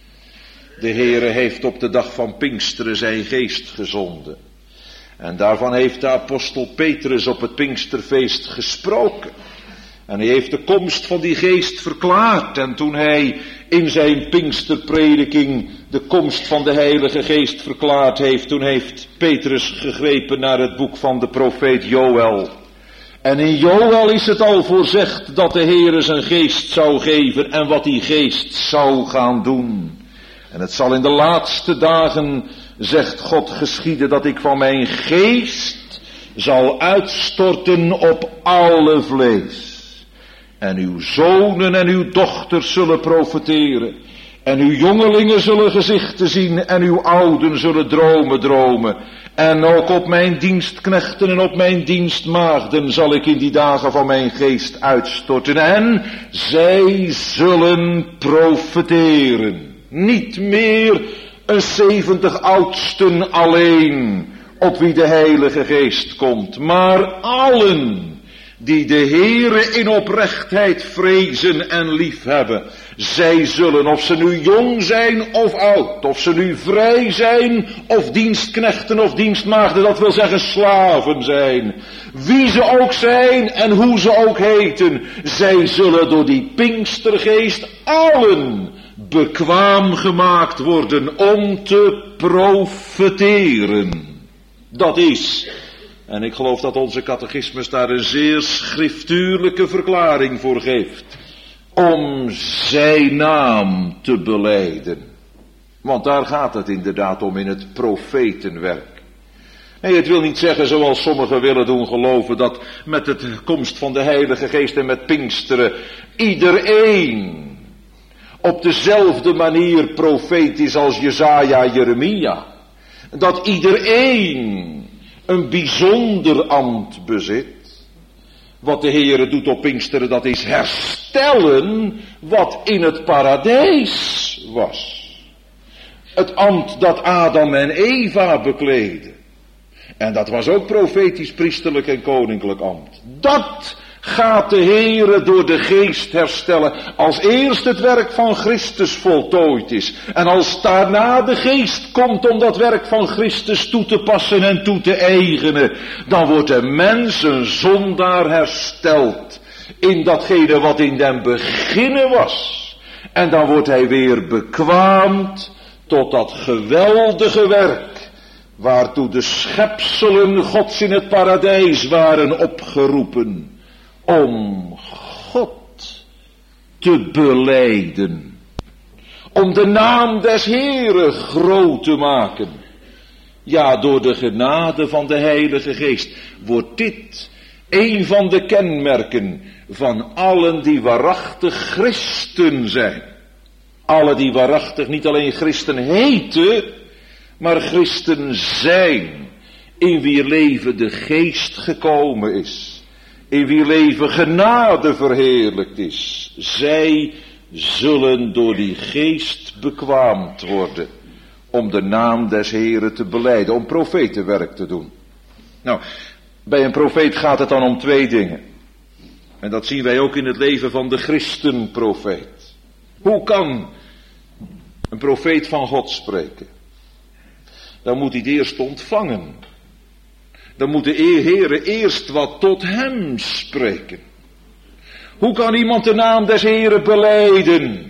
De Heere heeft op de dag van Pinksteren zijn geest gezonden. En daarvan heeft de apostel Petrus op het Pinksterfeest gesproken. En hij heeft de komst van die geest verklaard. En toen hij in zijn Pinksterprediking de komst van de Heilige Geest verklaard heeft, toen heeft Petrus gegrepen naar het boek van de profeet Joël. En in Joël is het al voorzegd dat de Heere zijn geest zou geven en wat die geest zou gaan doen. En het zal in de laatste dagen, zegt God, geschieden dat ik van mijn geest zal uitstorten op alle vlees. En uw zonen en uw dochters zullen profeteren. En uw jongelingen zullen gezichten zien en uw ouden zullen dromen dromen. En ook op mijn dienstknechten en op mijn dienstmaagden zal ik in die dagen van mijn geest uitstorten. En zij zullen profeteren. Niet meer een zeventig oudsten alleen op wie de Heilige Geest komt, maar allen die de Heere in oprechtheid vrezen en liefhebben. Zij zullen, of ze nu jong zijn of oud, of ze nu vrij zijn of dienstknechten of dienstmaagden, dat wil zeggen slaven zijn. Wie ze ook zijn en hoe ze ook heten, zij zullen door die Pinkstergeest allen bekwaam gemaakt worden om te profeteren. Dat is, en ik geloof dat onze catechismus daar een zeer schriftuurlijke verklaring voor geeft, om zijn naam te belijden. Want daar gaat het inderdaad om in het profetenwerk. Nee, het wil niet zeggen zoals sommigen willen doen geloven, dat met de komst van de Heilige Geest en met Pinksteren iedereen op dezelfde manier profeet is als Jesaja, Jeremia. Dat iedereen een bijzonder ambt bezit. Wat de Heere doet op Pinksteren, dat is herstellen wat in het paradijs was. Het ambt dat Adam en Eva bekleden. En dat was ook profetisch, priesterlijk en koninklijk ambt. Dat gaat de Heere door de geest herstellen. Als eerst het werk van Christus voltooid is. En als daarna de geest komt om dat werk van Christus toe te passen en toe te eigenen. Dan wordt de mens een zondaar hersteld. In datgene wat in den beginnen was. En dan wordt hij weer bekwaamd tot dat geweldige werk. Waartoe de schepselen Gods in het paradijs waren opgeroepen. Om God te belijden. Om de naam des Heeren groot te maken. Ja, door de genade van de Heilige Geest wordt dit een van de kenmerken van allen die waarachtig christen zijn. Alle die waarachtig niet alleen christen heten, maar christen zijn. In wier leven de geest gekomen is. In wie leven genade verheerlijkt is. Zij zullen door die geest bekwaamd worden. Om de naam des Heren te belijden. Om profetenwerk te doen. Nou, bij een profeet gaat het dan om twee dingen. En dat zien wij ook in het leven van de christenprofeet. Hoe kan een profeet van God spreken? Dan moet hij het eerst ontvangen. Dan moet de Heere eerst wat tot hem spreken. Hoe kan iemand de naam des Heeren belijden?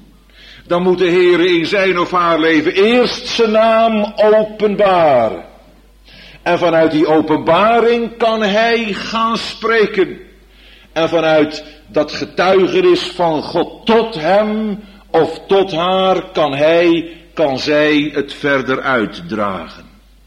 Dan moet de Heere in zijn of haar leven eerst zijn naam openbaren. En vanuit die openbaring kan hij gaan spreken. En vanuit dat getuigenis van God tot hem of tot haar kan hij, kan zij het verder uitdragen.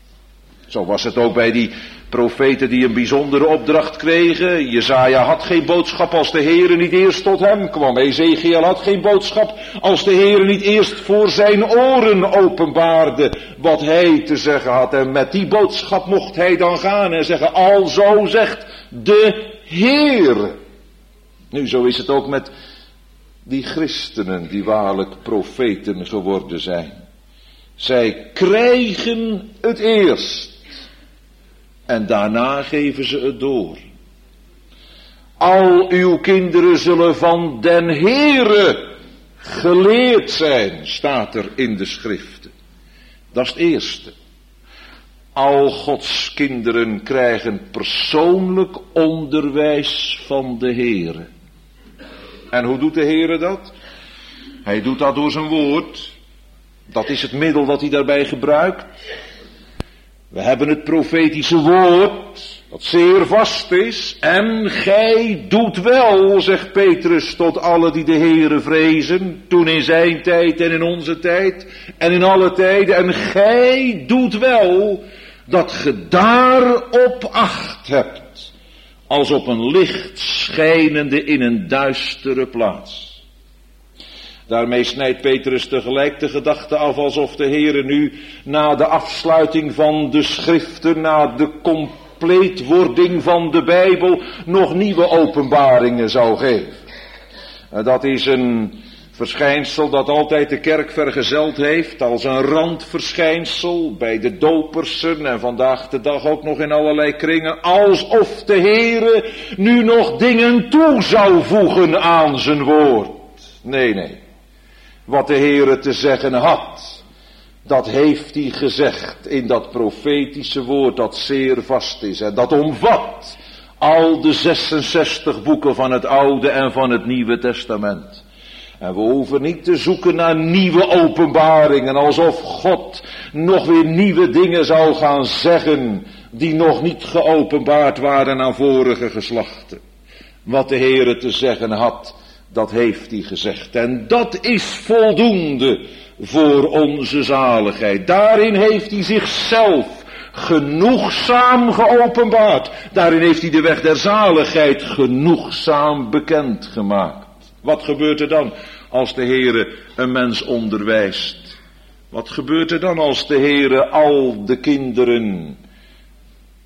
Zo was het ook bij die profeten die een bijzondere opdracht kregen. Jesaja had geen boodschap als de Heere niet eerst tot hem kwam. Ezekiel had geen boodschap als de Heere niet eerst voor zijn oren openbaarde wat hij te zeggen had. En met die boodschap mocht hij dan gaan en zeggen, alzo zegt de Heere. Nu, zo is het ook met die christenen die waarlijk profeten geworden zijn. Zij krijgen het eerst. En daarna geven ze het door. Al uw kinderen zullen van den Heere geleerd zijn, staat er in de schriften. Dat is het eerste. Al Gods kinderen krijgen persoonlijk onderwijs van de Heere. En hoe doet de Heere dat? Hij doet dat door zijn woord. Dat is het middel dat hij daarbij gebruikt. We hebben het profetische woord, dat zeer vast is. En gij doet wel, zegt Petrus, tot alle die de Heere vrezen. Toen in zijn tijd en in onze tijd en in alle tijden. En gij doet wel dat ge daarop acht hebt. Als op een licht schijnende in een duistere plaats. Daarmee snijdt Petrus tegelijk de gedachte af alsof de Heere nu na de afsluiting van de schriften, na de compleetwording van de Bijbel, nog nieuwe openbaringen zou geven. Dat is een verschijnsel dat altijd de kerk vergezeld heeft als een randverschijnsel bij de dopersen en vandaag de dag ook nog in allerlei kringen, alsof de Heere nu nog dingen toe zou voegen aan zijn woord. Nee, nee. Wat de Heere te zeggen had, dat heeft hij gezegd in dat profetische woord dat zeer vast is. En dat omvat al de zesenzestig boeken van het Oude en van het Nieuwe Testament. En we hoeven niet te zoeken naar nieuwe openbaringen, alsof God nog weer nieuwe dingen zou gaan zeggen, die nog niet geopenbaard waren aan vorige geslachten. Wat de Heere te zeggen had, dat heeft hij gezegd. En dat is voldoende voor onze zaligheid. Daarin heeft hij zichzelf genoegzaam geopenbaard. Daarin heeft hij de weg der zaligheid genoegzaam bekendgemaakt. Wat gebeurt er dan als de Heere een mens onderwijst? Wat gebeurt er dan als de Heere al de kinderen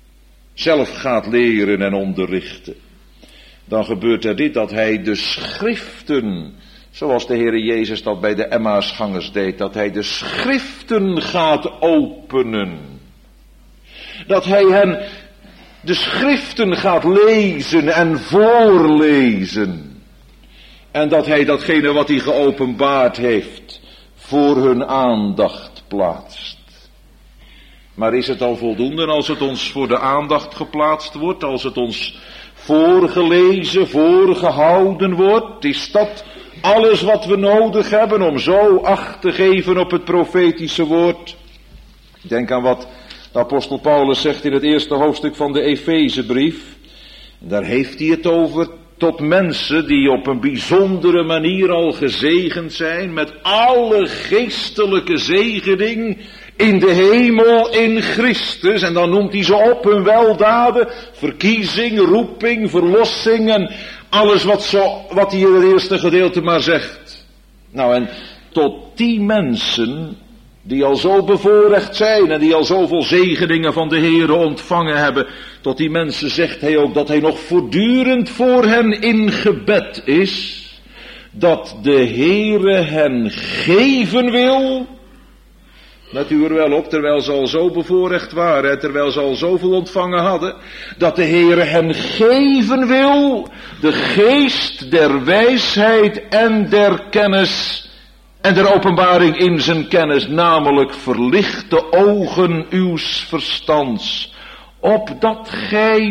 zelf gaat leren en onderrichten, dan gebeurt er dit, dat hij de schriften, zoals de Heere Jezus dat bij de Emmausgangers deed, dat hij de schriften gaat openen. Dat hij hen de schriften gaat lezen en voorlezen. En dat hij datgene wat hij geopenbaard heeft voor hun aandacht plaatst. Maar is het al voldoende als het ons voor de aandacht geplaatst wordt, als het ons voorgelezen, voorgehouden wordt? Is dat alles wat we nodig hebben om zo acht te geven op het profetische woord? Denk aan wat de apostel Paulus zegt in het eerste hoofdstuk van de Efezebrief. Daar heeft hij het over tot mensen die op een bijzondere manier al gezegend zijn met alle geestelijke zegening in de hemel in Christus. En dan noemt hij ze op hun weldaden, verkiezing, roeping, verlossing en alles wat, zo, wat hij in het eerste gedeelte maar zegt. Nou, en tot die mensen die al zo bevoorrecht zijn en die al zoveel zegeningen van de Heere ontvangen hebben, tot die mensen zegt hij ook dat hij nog voortdurend voor hen in gebed is, dat de Heere hen geven wil. Let u er wel op, terwijl ze al zo bevoorrecht waren en terwijl ze al zoveel ontvangen hadden, dat de Heere hen geven wil, de geest der wijsheid en der kennis en der openbaring in zijn kennis, namelijk verlicht de ogen uws verstands, opdat gij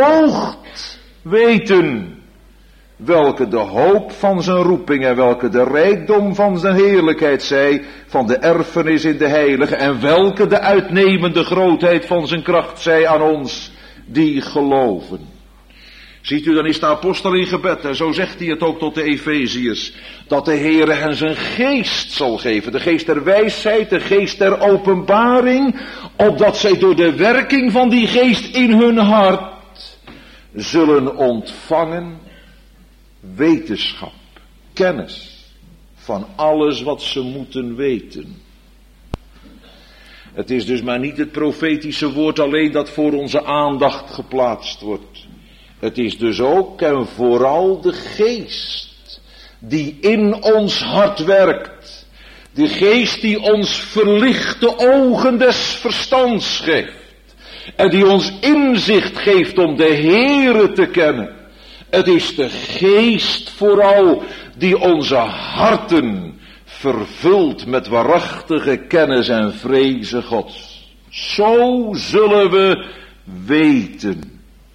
moogt weten welke de hoop van zijn roeping en welke de rijkdom van zijn heerlijkheid zij, van de erfenis in de heilige, en welke de uitnemende grootheid van zijn kracht zij aan ons die geloven. Ziet u, dan is de apostel in gebed, en zo zegt hij het ook tot de Efeziërs, dat de Heere hen zijn geest zal geven, de geest der wijsheid, de geest der openbaring, opdat zij door de werking van die geest in hun hart zullen ontvangen wetenschap, kennis van alles wat ze moeten weten. Het is dus maar niet het profetische woord alleen dat voor onze aandacht geplaatst wordt. Het is dus ook en vooral de geest die in ons hart werkt. De geest die ons verlicht de ogen des verstands geeft. En die ons inzicht geeft om de Heere te kennen. Het is de geest vooral die onze harten vervult met waarachtige kennis en vrezen Gods. Zo zullen we weten.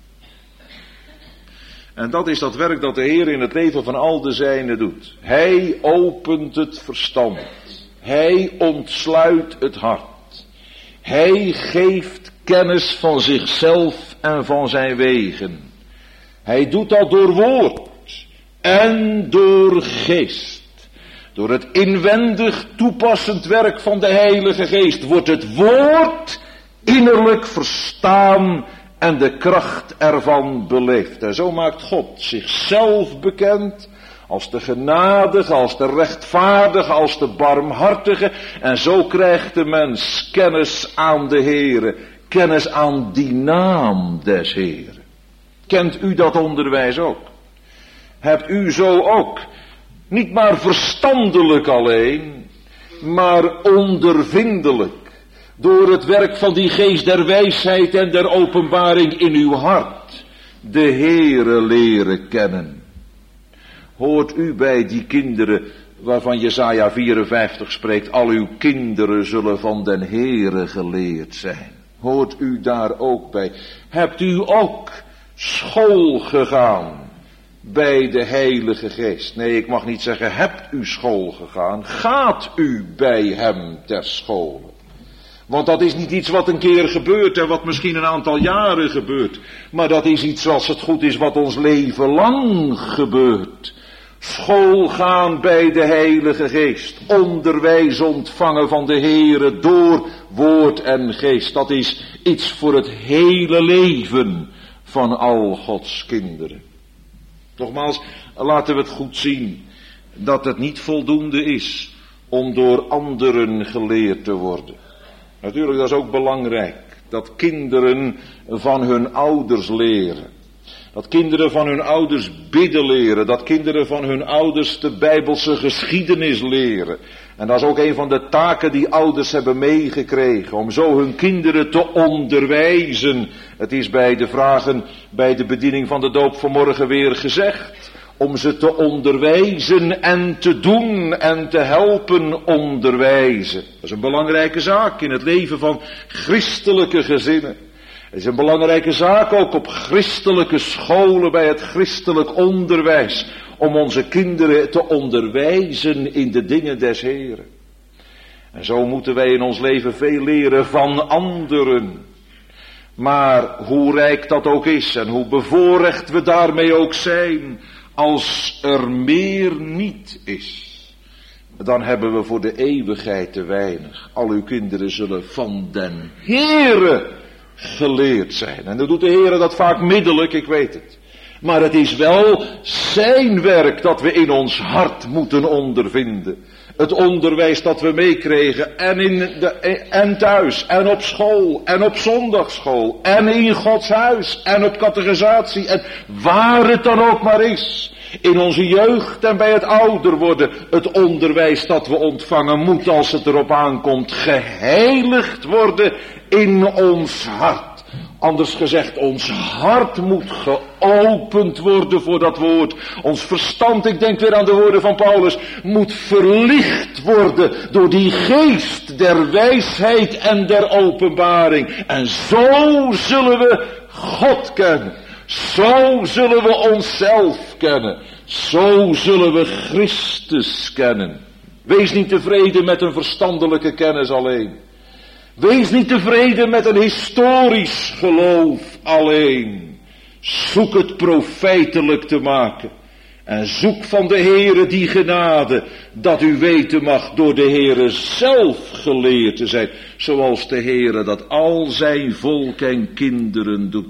En dat is dat werk dat de Heer in het leven van al de zijnen doet. Hij opent het verstand. Hij ontsluit het hart. Hij geeft kennis van zichzelf en van zijn wegen. Hij doet dat door woord en door geest. Door het inwendig toepassend werk van de Heilige Geest wordt het woord innerlijk verstaan en de kracht ervan beleefd. En zo maakt God zichzelf bekend als de genadige, als de rechtvaardige, als de barmhartige. En zo krijgt de mens kennis aan de Heere, kennis aan die naam des Heeren. Kent u dat onderwijs ook? Hebt u zo ook, niet maar verstandelijk alleen, maar ondervindelijk, door het werk van die geest der wijsheid en der openbaring in uw hart, de Heere leren kennen? Hoort u bij die kinderen waarvan Jesaja vierenvijftig spreekt, al uw kinderen zullen van den Heere geleerd zijn? Hoort u daar ook bij? Hebt u ook school gegaan bij de Heilige Geest? Nee, ik mag niet zeggen, hebt u school gegaan? Gaat u bij hem ter schole? Want dat is niet iets wat een keer gebeurt en wat misschien een aantal jaren gebeurt. Maar dat is iets, als het goed is, wat ons leven lang gebeurt. School gaan bij de Heilige Geest. Onderwijs ontvangen van de Heere door woord en geest. Dat is iets voor het hele leven van al Gods kinderen. Nogmaals, laten we het goed zien dat het niet voldoende is om door anderen geleerd te worden. Natuurlijk, dat is ook belangrijk. dat kinderen van hun ouders leren. Dat kinderen van hun ouders bidden leren. Dat kinderen van hun ouders de Bijbelse geschiedenis leren. En dat is ook een van de taken die ouders hebben meegekregen. Om zo hun kinderen te onderwijzen. Het is bij de vragen, bij de bediening van de doop vanmorgen weer gezegd. Om ze te onderwijzen en te doen en te helpen onderwijzen. Dat is een belangrijke zaak in het leven van christelijke gezinnen. Het is een belangrijke zaak ook op christelijke scholen, bij het christelijk onderwijs. Om onze kinderen te onderwijzen in de dingen des Heren. En zo moeten wij in ons leven veel leren van anderen. Maar hoe rijk dat ook is en hoe bevoorrecht we daarmee ook zijn, als er meer niet is, dan hebben we voor de eeuwigheid te weinig. Al uw kinderen zullen van den Heere geleerd zijn. En dan doet de Heere dat vaak middelijk, ik weet het. Maar het is wel zijn werk dat we in ons hart moeten ondervinden. Het onderwijs dat we meekregen en, in de, en thuis en op school en op zondagsschool en in Gods huis en op catechisatie en waar het dan ook maar is. In onze jeugd en bij het ouder worden, het onderwijs dat we ontvangen moet, als het erop aankomt, geheiligd worden in ons hart. Anders gezegd, ons hart moet geopend worden voor dat woord. Ons verstand, ik denk weer aan de woorden van Paulus, moet verlicht worden door die geest der wijsheid en der openbaring. En zo zullen we God kennen. Zo zullen we onszelf kennen. Zo zullen we Christus kennen. Wees niet tevreden met een verstandelijke kennis alleen. Wees niet tevreden met een historisch geloof alleen. Zoek het profijtelijk te maken. En zoek van de Heere die genade, dat u weten mag door de Heere zelf geleerd te zijn. Zoals de Heere dat al zijn volk en kinderen doet.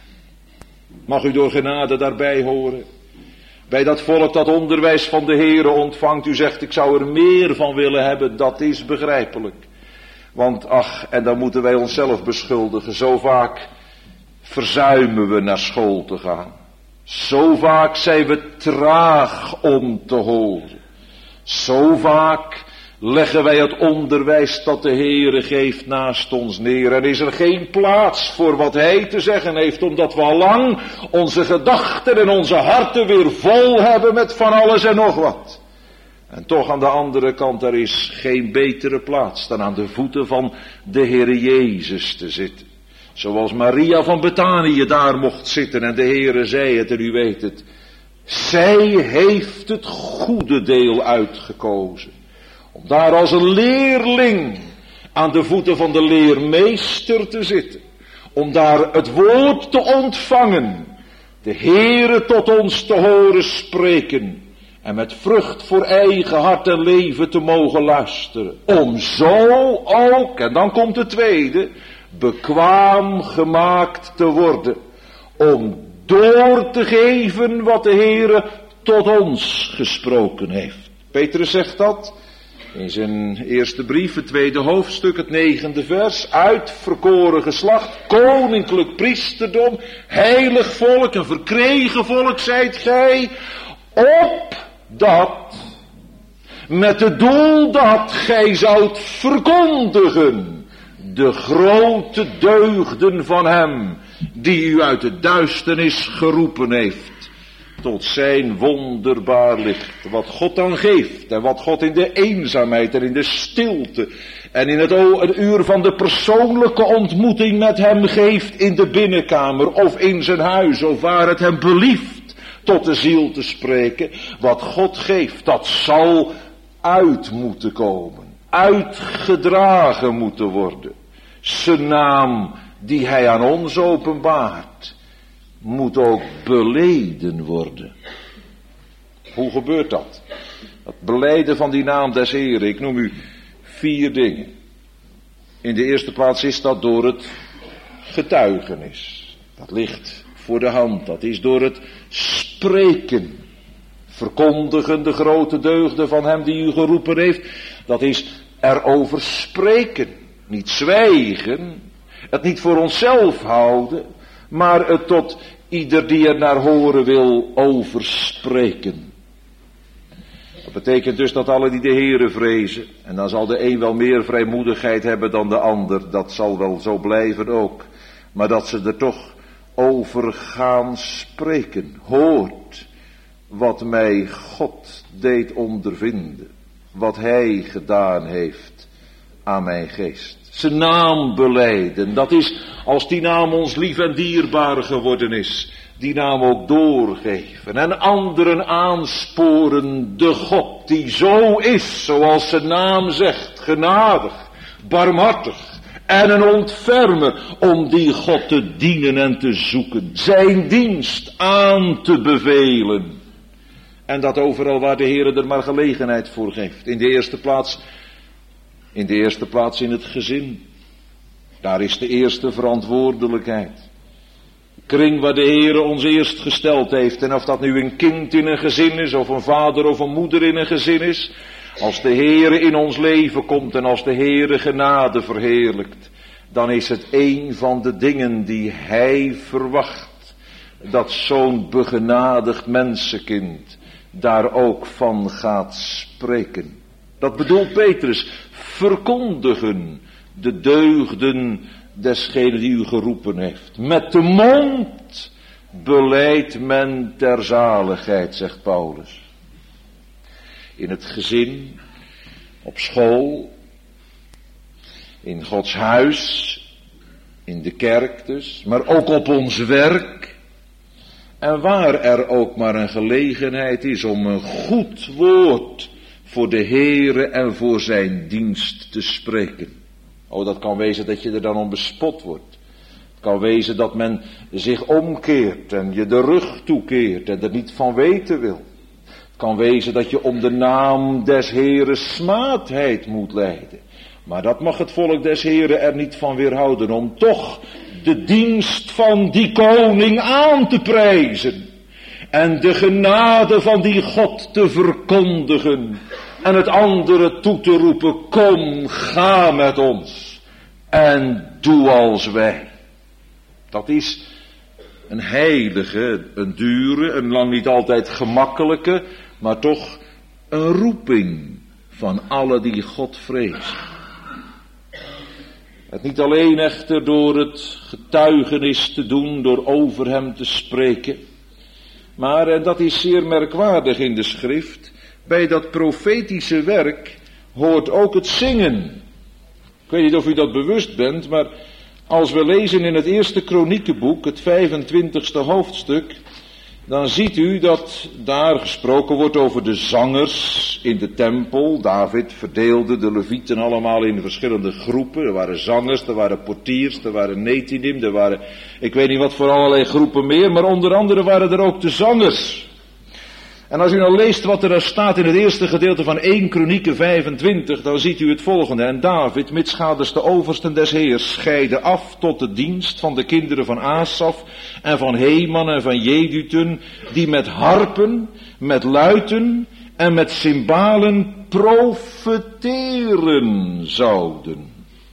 Mag u door genade daarbij horen? Bij dat volk dat onderwijs van de Heere ontvangt. U zegt, ik zou er meer van willen hebben. Dat is begrijpelijk. Want ach, en dan moeten wij onszelf beschuldigen. Zo vaak verzuimen we naar school te gaan. Zo vaak zijn we traag om te horen. Zo vaak leggen wij het onderwijs dat de Heere geeft naast ons neer. En is er geen plaats voor wat Hij te zeggen heeft, omdat we al lang onze gedachten en onze harten weer vol hebben met van alles en nog wat. En toch aan de andere kant, er is geen betere plaats dan aan de voeten van de Heere Jezus te zitten. Zoals Maria van Betanië daar mocht zitten en de Heere zei het en u weet het. Zij heeft het goede deel uitgekozen. Om daar als een leerling aan de voeten van de leermeester te zitten. Om daar het woord te ontvangen. De Heere tot ons te horen spreken. En met vrucht voor eigen hart en leven te mogen luisteren. Om zo ook, en dan komt het tweede, bekwaam gemaakt te worden. Om door te geven wat de Heere tot ons gesproken heeft. Petrus zegt dat in zijn eerste brief, het tweede hoofdstuk, het negende vers. Uitverkoren geslacht, koninklijk priesterdom, heilig volk, een verkregen volk zijt gij, op dat, met het doel dat gij zoudt verkondigen de grote deugden van hem, die u uit de duisternis geroepen heeft, tot zijn wonderbaar licht. Wat God dan geeft, en wat God in de eenzaamheid en in de stilte, en in het, het uur van de persoonlijke ontmoeting met hem geeft in de binnenkamer, of in zijn huis, of waar het hem belieft, tot de ziel te spreken. Wat God geeft, dat zal uit moeten komen. Uitgedragen moeten worden. Zijn naam die hij aan ons openbaart, moet ook beleden worden. Hoe gebeurt dat? Het belijden van die naam des Heren. Ik noem u vier dingen. In de eerste plaats is dat door het getuigenis. Dat ligt voor de hand. Dat is door het spreken. Verkondigen de grote deugden van hem die u geroepen heeft. Dat is erover spreken. Niet zwijgen. Het niet voor onszelf houden, maar het tot ieder die er naar horen wil overspreken. Dat betekent dus dat alle die de Heere vrezen, en dan zal de een wel meer vrijmoedigheid hebben dan de ander, dat zal wel zo blijven ook, maar dat ze er toch over gaan spreken. Hoort wat mij God deed ondervinden, wat hij gedaan heeft aan mijn geest. Zijn naam belijden, dat is als die naam ons lief en dierbaar geworden is, die naam ook doorgeven en anderen aansporen, de God die zo is, zoals zijn naam zegt, genadig, barmhartig en een ontfermer, om die God te dienen en te zoeken, zijn dienst aan te bevelen. En dat overal waar de Heere er maar gelegenheid voor geeft. In de eerste plaats, in de eerste plaats in het gezin. Daar is de eerste verantwoordelijkheid. Kring waar de Heere ons eerst gesteld heeft. En of dat nu een kind in een gezin is, of een vader of een moeder in een gezin is. Als de Heere in ons leven komt en als de Heere genade verheerlijkt, dan is het een van de dingen die Hij verwacht, dat zo'n begenadigd mensenkind daar ook van gaat spreken. Dat bedoelt Petrus, verkondigen de deugden desgene die u geroepen heeft. Met de mond belijdt men ter zaligheid, zegt Paulus. In het gezin, op school, in Gods huis, in de kerk dus, maar ook op ons werk. En waar er ook maar een gelegenheid is om een goed woord voor de Heere en voor zijn dienst te spreken. Oh, dat kan wezen dat je er dan om bespot wordt. Het kan wezen dat men zich omkeert en je de rug toekeert en er niet van weten wil. Het kan wezen dat je om de naam des Heeren smaadheid moet lijden. Maar dat mag het volk des Heeren er niet van weerhouden om toch de dienst van die koning aan te prijzen. En de genade van die God te verkondigen. En het andere toe te roepen, kom, ga met ons. En doe als wij. Dat is een heilige, een dure, een lang niet altijd gemakkelijke, maar toch een roeping van alle die God vrezen. Het niet alleen echter door het getuigenis te doen, door over hem te spreken. Maar, en dat is zeer merkwaardig in de schrift, bij dat profetische werk hoort ook het zingen. Ik weet niet of u dat bewust bent, maar als we lezen in het eerste Kroniekenboek, het vijfentwintigste hoofdstuk, dan ziet u dat daar gesproken wordt over de zangers in de tempel. David verdeelde de levieten allemaal in verschillende groepen. Er waren zangers, er waren portiers, er waren netinim, er waren, ik weet niet wat voor allerlei groepen meer, maar onder andere waren er ook de zangers. En als u nou leest wat er staat in het eerste gedeelte van eerste Kronieken vijfentwintig, dan ziet u het volgende. En David, mitsgaders de oversten des Heers, scheidde af tot de dienst van de kinderen van Asaf en van Heman en van Jedutun, die met harpen, met luiten en met cymbalen profeteren zouden.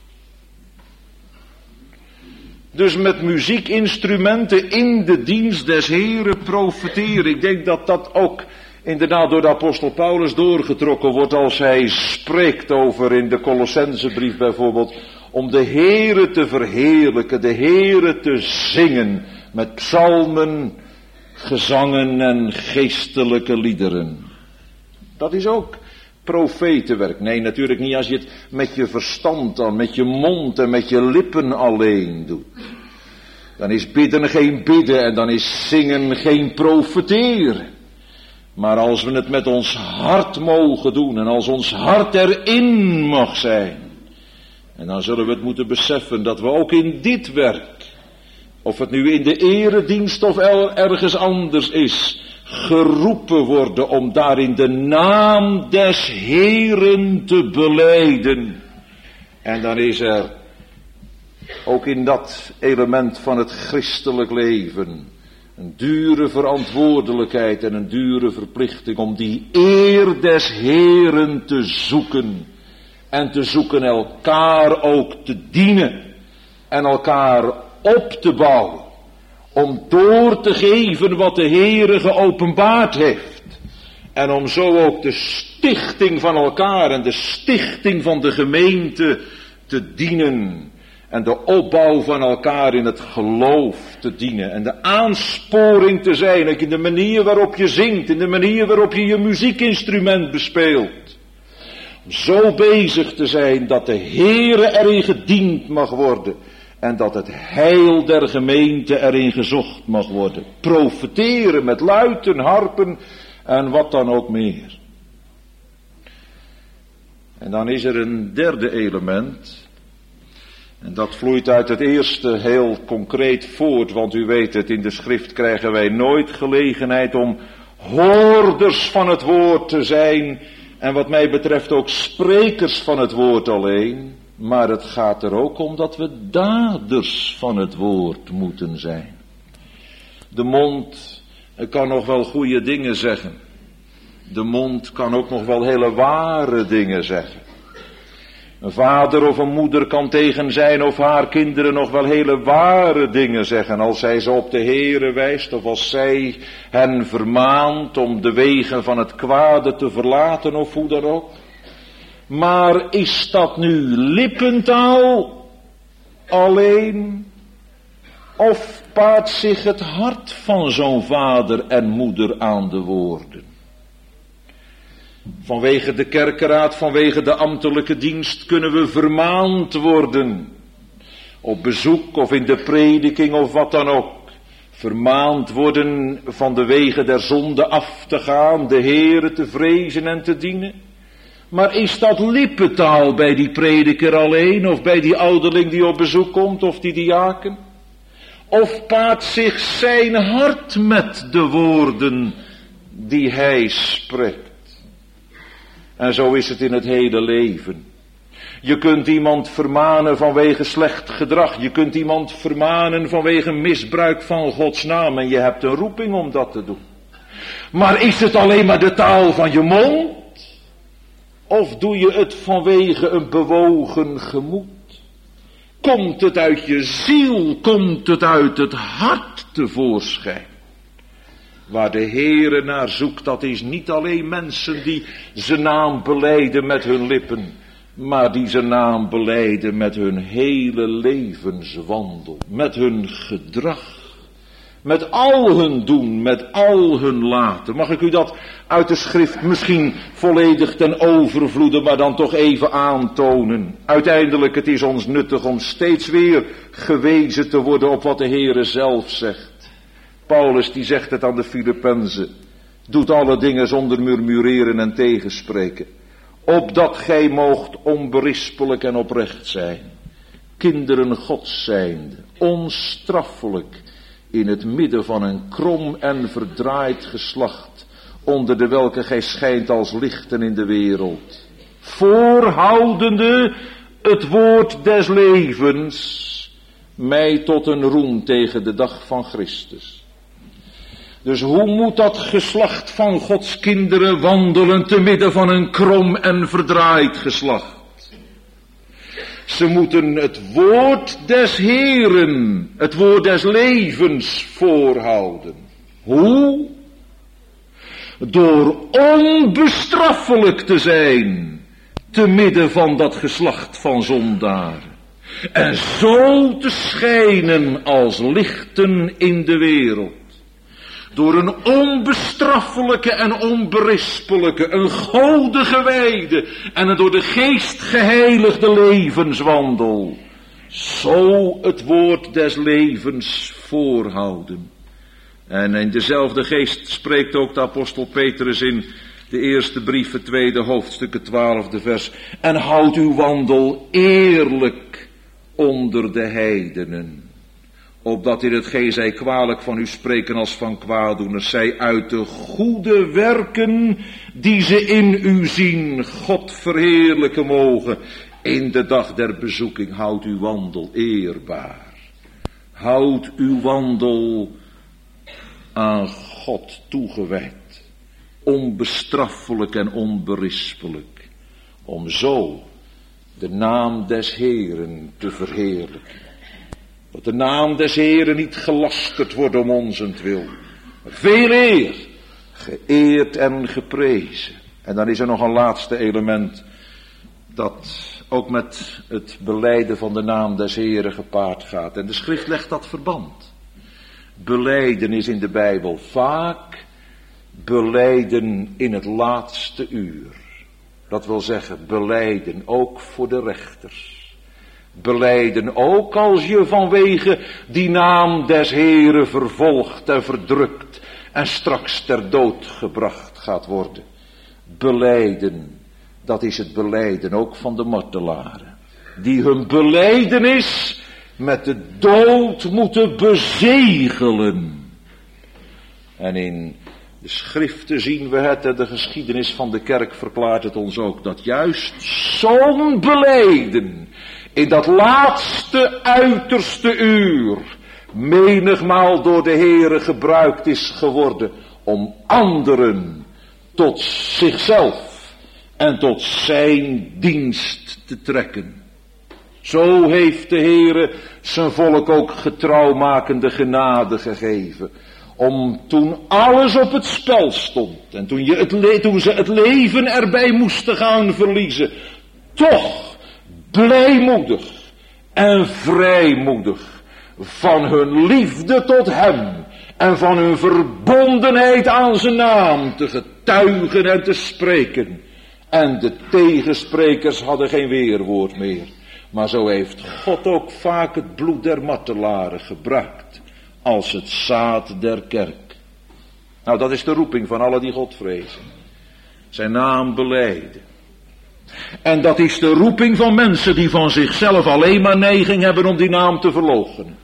Dus met muziekinstrumenten in de dienst des Heren profeteren. Ik denk dat dat ook inderdaad door de apostel Paulus doorgetrokken wordt als hij spreekt over in de Colossensebrief bijvoorbeeld. Om de Heren te verheerlijken, de Heren te zingen met psalmen, gezangen en geestelijke liederen. Dat is ook profetenwerk. Nee, natuurlijk niet als je het met je verstand dan, met je mond en met je lippen alleen doet. Dan is bidden geen bidden en dan is zingen geen profeteren. Maar als we het met ons hart mogen doen en als ons hart erin mag zijn, en dan zullen we het moeten beseffen dat we ook in dit werk, of het nu in de eredienst of ergens anders is, geroepen worden om daarin de naam des Heeren te belijden. En dan is er ook in dat element van het christelijk leven een dure verantwoordelijkheid en een dure verplichting om die eer des Heeren te zoeken. En te zoeken elkaar ook te dienen. en elkaar op te bouwen. Om door te geven wat de Heere geopenbaard heeft. En om zo ook de stichting van elkaar en de stichting van de gemeente te dienen. En de opbouw van elkaar in het geloof te dienen. En de aansporing te zijn, ook in de manier waarop je zingt, in de manier waarop je je muziekinstrument bespeelt. Om zo bezig te zijn dat de Heere erin gediend mag worden. En dat het heil der gemeente erin gezocht mag worden. Profeteren met luiten, harpen en wat dan ook meer. En dan is er een derde element. En dat vloeit uit het eerste heel concreet voort. Want u weet het, in de schrift krijgen wij nooit gelegenheid om hoorders van het woord te zijn. En wat mij betreft ook sprekers van het woord alleen. Maar het gaat er ook om dat we daders van het woord moeten zijn. De mond kan nog wel goede dingen zeggen. De mond kan ook nog wel hele ware dingen zeggen. Een vader of een moeder kan tegen zijn of haar kinderen nog wel hele ware dingen zeggen. Als zij ze op de Heere wijst of als zij hen vermaant om de wegen van het kwade te verlaten of hoe dan ook. Maar is dat nu lippentaal alleen? Of paart zich het hart van zo'n vader en moeder aan de woorden? Vanwege de kerkeraad, vanwege de ambtelijke dienst kunnen we vermaand worden. Op bezoek of in de prediking of wat dan ook. Vermaand worden van de wegen der zonde af te gaan, de Heere te vrezen en te dienen. Maar is dat lippentaal bij die prediker alleen, of bij die ouderling die op bezoek komt, of die diaken? Of paart zich zijn hart met de woorden die hij spreekt? En zo is het in het hele leven. Je kunt iemand vermanen vanwege slecht gedrag. Je kunt iemand vermanen vanwege misbruik van Gods naam. En je hebt een roeping om dat te doen. Maar is het alleen maar de taal van je mond? Of doe je het vanwege een bewogen gemoed? Komt het uit je ziel? Komt het uit het hart tevoorschijn? Waar de Heere naar zoekt, dat is niet alleen mensen die zijn naam belijden met hun lippen, maar die zijn naam belijden met hun hele levenswandel, met hun gedrag, met al hun doen, met al hun laten. Mag ik u dat uit de schrift misschien volledig ten overvloede, maar dan toch even aantonen? Uiteindelijk, het is ons nuttig om steeds weer gewezen te worden op wat de Heere zelf zegt. Paulus die zegt het aan de Filippenzen. Doet alle dingen zonder murmureren en tegenspreken. Opdat gij moogt onberispelijk en oprecht zijn. Kinderen Gods zijnde. Onstraffelijk in het midden van een krom en verdraaid geslacht. Onder de welke gij schijnt als lichten in de wereld. Voorhoudende het woord des levens. Mij tot een roem tegen de dag van Christus. Dus hoe moet dat geslacht van Gods kinderen wandelen te midden van een krom en verdraaid geslacht? Ze moeten het woord des Heeren, het woord des levens voorhouden. Hoe? Door onbestraffelijk te zijn te midden van dat geslacht van zondaren. En zo te schijnen als lichten in de wereld. Door een onbestraffelijke en onberispelijke, een gode gewijde en een door de geest geheiligde levenswandel. Zo het woord des levens voorhouden. En in dezelfde geest spreekt ook de apostel Petrus in de eerste brief, het tweede hoofdstuk, het twaalfde vers. En houd uw wandel eerlijk onder de heidenen. Opdat in hetgeen zij kwalijk van u spreken als van kwaaddoeners, zij uit de goede werken die ze in u zien, God verheerlijken mogen. In de dag der bezoeking, houd uw wandel eerbaar. Houd uw wandel aan God toegewijd. Onbestraffelijk en onberispelijk. Om zo de naam des Heeren te verheerlijken. Dat de naam des Heeren niet gelasterd wordt om onzentwil. Veel eer, geëerd en geprezen. En dan is er nog een laatste element dat ook met het belijden van de naam des Heeren gepaard gaat. En de schrift legt dat verband. Belijden is in de Bijbel vaak belijden in het laatste uur. Dat wil zeggen belijden ook voor de rechters. Belijden ook als je vanwege die naam des Heeren vervolgd en verdrukt en straks ter dood gebracht gaat worden. Belijden, dat is het belijden ook van de martelaren. Die hun belijdenis met de dood moeten bezegelen. En in de schriften zien we het en de geschiedenis van de kerk verklaart het ons ook. Dat juist zo'n belijden in dat laatste uiterste uur menigmaal door de Heere gebruikt is geworden om anderen tot zichzelf en tot zijn dienst te trekken. Zo heeft de Heere zijn volk ook getrouwmakende genade gegeven. Om toen alles op het spel stond en toen, je het le- toen ze het leven erbij moesten gaan verliezen, toch blijmoedig en vrijmoedig van hun liefde tot hem en van hun verbondenheid aan zijn naam te getuigen en te spreken. En de tegensprekers hadden geen weerwoord meer. Maar zo heeft God ook vaak het bloed der martelaren gebruikt als het zaad der kerk. Nou, dat is de roeping van alle die God vrezen. Zijn naam belijden. En dat is de roeping van mensen die van zichzelf alleen maar neiging hebben om die naam te verloochenen.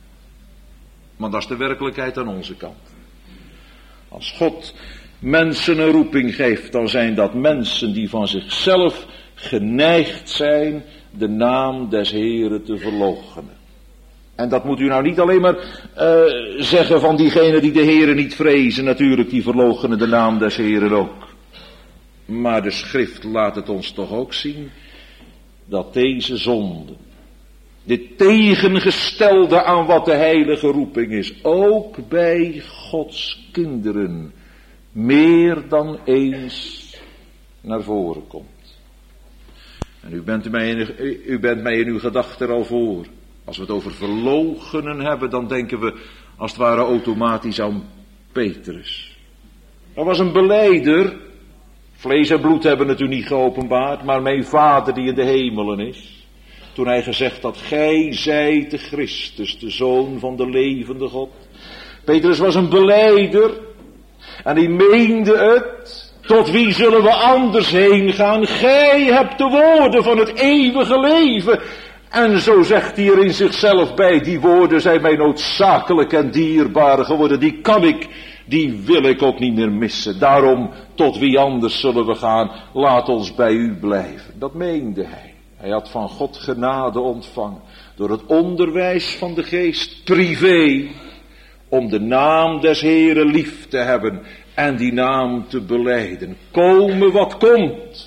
Maar dat is de werkelijkheid aan onze kant. Als God mensen een roeping geeft, dan zijn dat mensen die van zichzelf geneigd zijn de naam des Heeren te verloochenen. En dat moet u nou niet alleen maar uh, zeggen van diegenen die de Heeren niet vrezen. Natuurlijk, die verloochenen de naam des Heeren ook. Maar de schrift laat het ons toch ook zien dat deze zonde, dit tegengestelde aan wat de heilige roeping is, ook bij Gods kinderen meer dan eens naar voren komt. En u bent mij in, u bent mij in uw gedachten al voor. Als we het over verloochenen hebben, dan denken we als het ware automatisch aan Petrus. Dat was een belijder. Vlees en bloed hebben het u niet geopenbaard, maar mijn Vader die in de hemelen is. Toen hij gezegd had, gij zijt de Christus, de Zoon van de levende God. Petrus was een belijder. En hij meende het. Tot wie zullen we anders heen gaan? Gij hebt de woorden van het eeuwige leven. En zo zegt hij er in zichzelf bij, die woorden zijn mij noodzakelijk en dierbaar geworden. Die kan ik, die wil ik ook niet meer missen. Daarom, tot wie anders zullen we gaan? Laat ons bij u blijven. Dat meende hij. Hij had van God genade ontvangen. Door het onderwijs van de geest privé. Om de naam des Heeren lief te hebben. En die naam te belijden. Komen wat komt.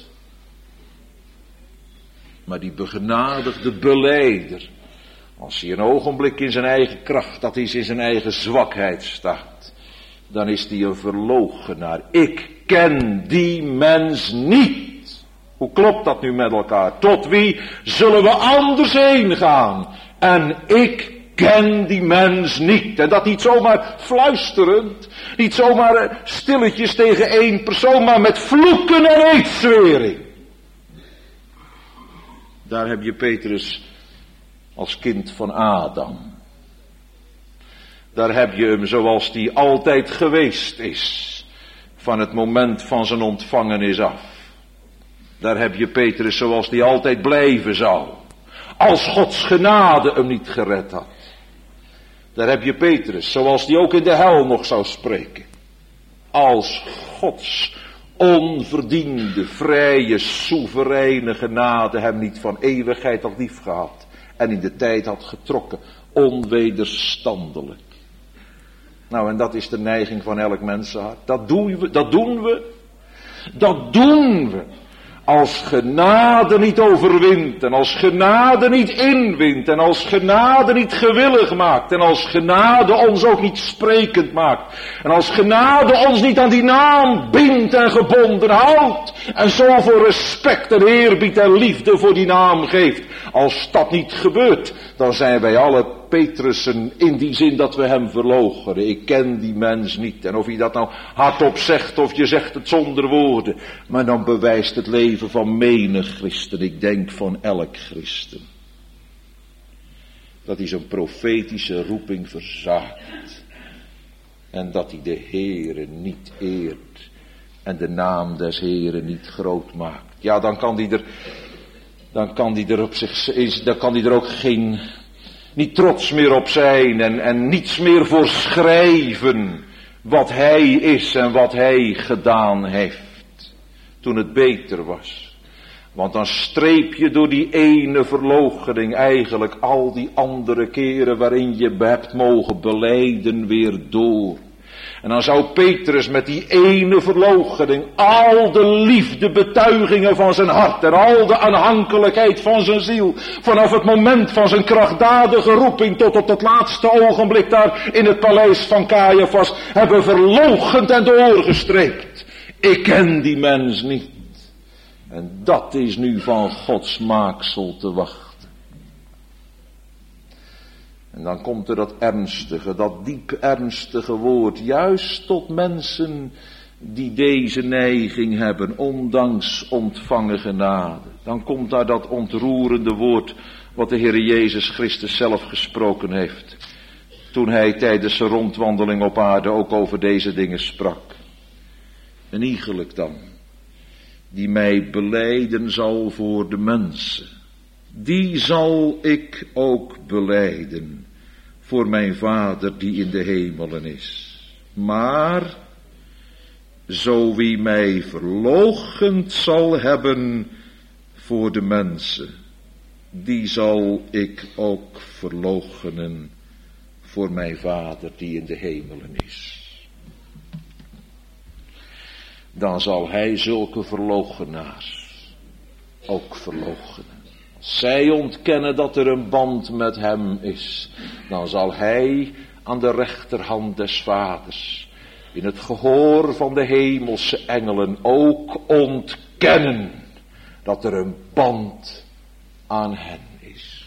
Maar die begenadigde belijder. Als hij een ogenblik in zijn eigen kracht, dat is in zijn eigen zwakheid staat. Dan is hij een verloochenaar. Ik ken die mens niet. Hoe klopt dat nu met elkaar? Tot wie zullen we anders heen gaan? En ik ken die mens niet. En dat niet zomaar fluisterend. Niet zomaar stilletjes tegen één persoon, maar met vloeken en eedzwering. Daar heb je Petrus als kind van Adam. Daar heb je hem zoals die altijd geweest is. Van het moment van zijn ontvangenis af. Daar heb je Petrus zoals die altijd blijven zou. Als Gods genade hem niet gered had. Daar heb je Petrus zoals die ook in de hel nog zou spreken. Als Gods onverdiende, vrije, soevereine genade hem niet van eeuwigheid had lief gehad. En in de tijd had getrokken, onwederstandelijk. Nou, en dat is de neiging van elk mensenhart. Dat doen we, dat doen we. Dat doen we. Als genade niet overwint en als genade niet inwint en als genade niet gewillig maakt en als genade ons ook niet sprekend maakt en als genade ons niet aan die naam bindt en gebonden houdt en zoveel respect en eerbied en liefde voor die naam geeft. Als dat niet gebeurt, dan zijn wij alle Petrussen in die zin dat we hem verloochenen. Ik ken die mens niet. En of je dat nou hardop zegt of je zegt het zonder woorden. Maar dan bewijst het leven van menig christen. Ik denk van elk christen. Dat hij zijn profetische roeping verzaakt. En dat hij de Heere niet eert. En de naam des Heeren niet groot maakt. Ja, dan kan hij er, dan kan hij er op zich, is, dan kan hij er ook geen, niet trots meer op zijn en, en niets meer voor schrijven wat hij is en wat hij gedaan heeft. Toen het beter was. Want dan streep je door die ene verloochening eigenlijk al die andere keren waarin je hebt mogen belijden weer door. En dan zou Petrus met die ene verloochening al de liefdebetuigingen van zijn hart en al de aanhankelijkheid van zijn ziel, vanaf het moment van zijn krachtdadige roeping tot op het laatste ogenblik daar in het paleis van Caiaphas, hebben verloochend en doorgestreept. Ik ken die mens niet. En dat is nu van Gods maaksel te wachten. En dan komt er dat ernstige, dat diep ernstige woord, juist tot mensen die deze neiging hebben, ondanks ontvangen genade. Dan komt daar dat ontroerende woord, wat de Heer Jezus Christus zelf gesproken heeft, toen hij tijdens zijn rondwandeling op aarde ook over deze dingen sprak. En iegelijk dan, die mij belijden zal voor de mensen, die zal ik ook belijden voor mijn Vader die in de hemelen is. Maar, zo wie mij verloochend zal hebben voor de mensen, die zal ik ook verloochenen voor mijn Vader die in de hemelen is. Dan zal hij zulke verloochenaars ook verloochenen. Als zij ontkennen dat er een band met hem is, dan zal hij aan de rechterhand des Vaders, in het gehoor van de hemelse engelen, ook ontkennen dat er een band aan hen is.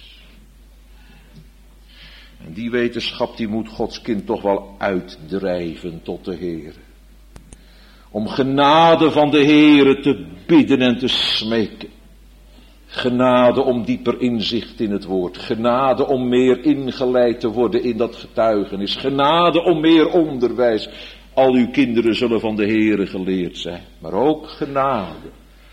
En die wetenschap die moet Gods kind toch wel uitdrijven tot de Heere. Om genade van de Heere te bidden en te smeken. Genade om dieper inzicht in het woord. Genade om meer ingeleid te worden in dat getuigenis. Genade om meer onderwijs. Al uw kinderen zullen van de Heere geleerd zijn. Maar ook genade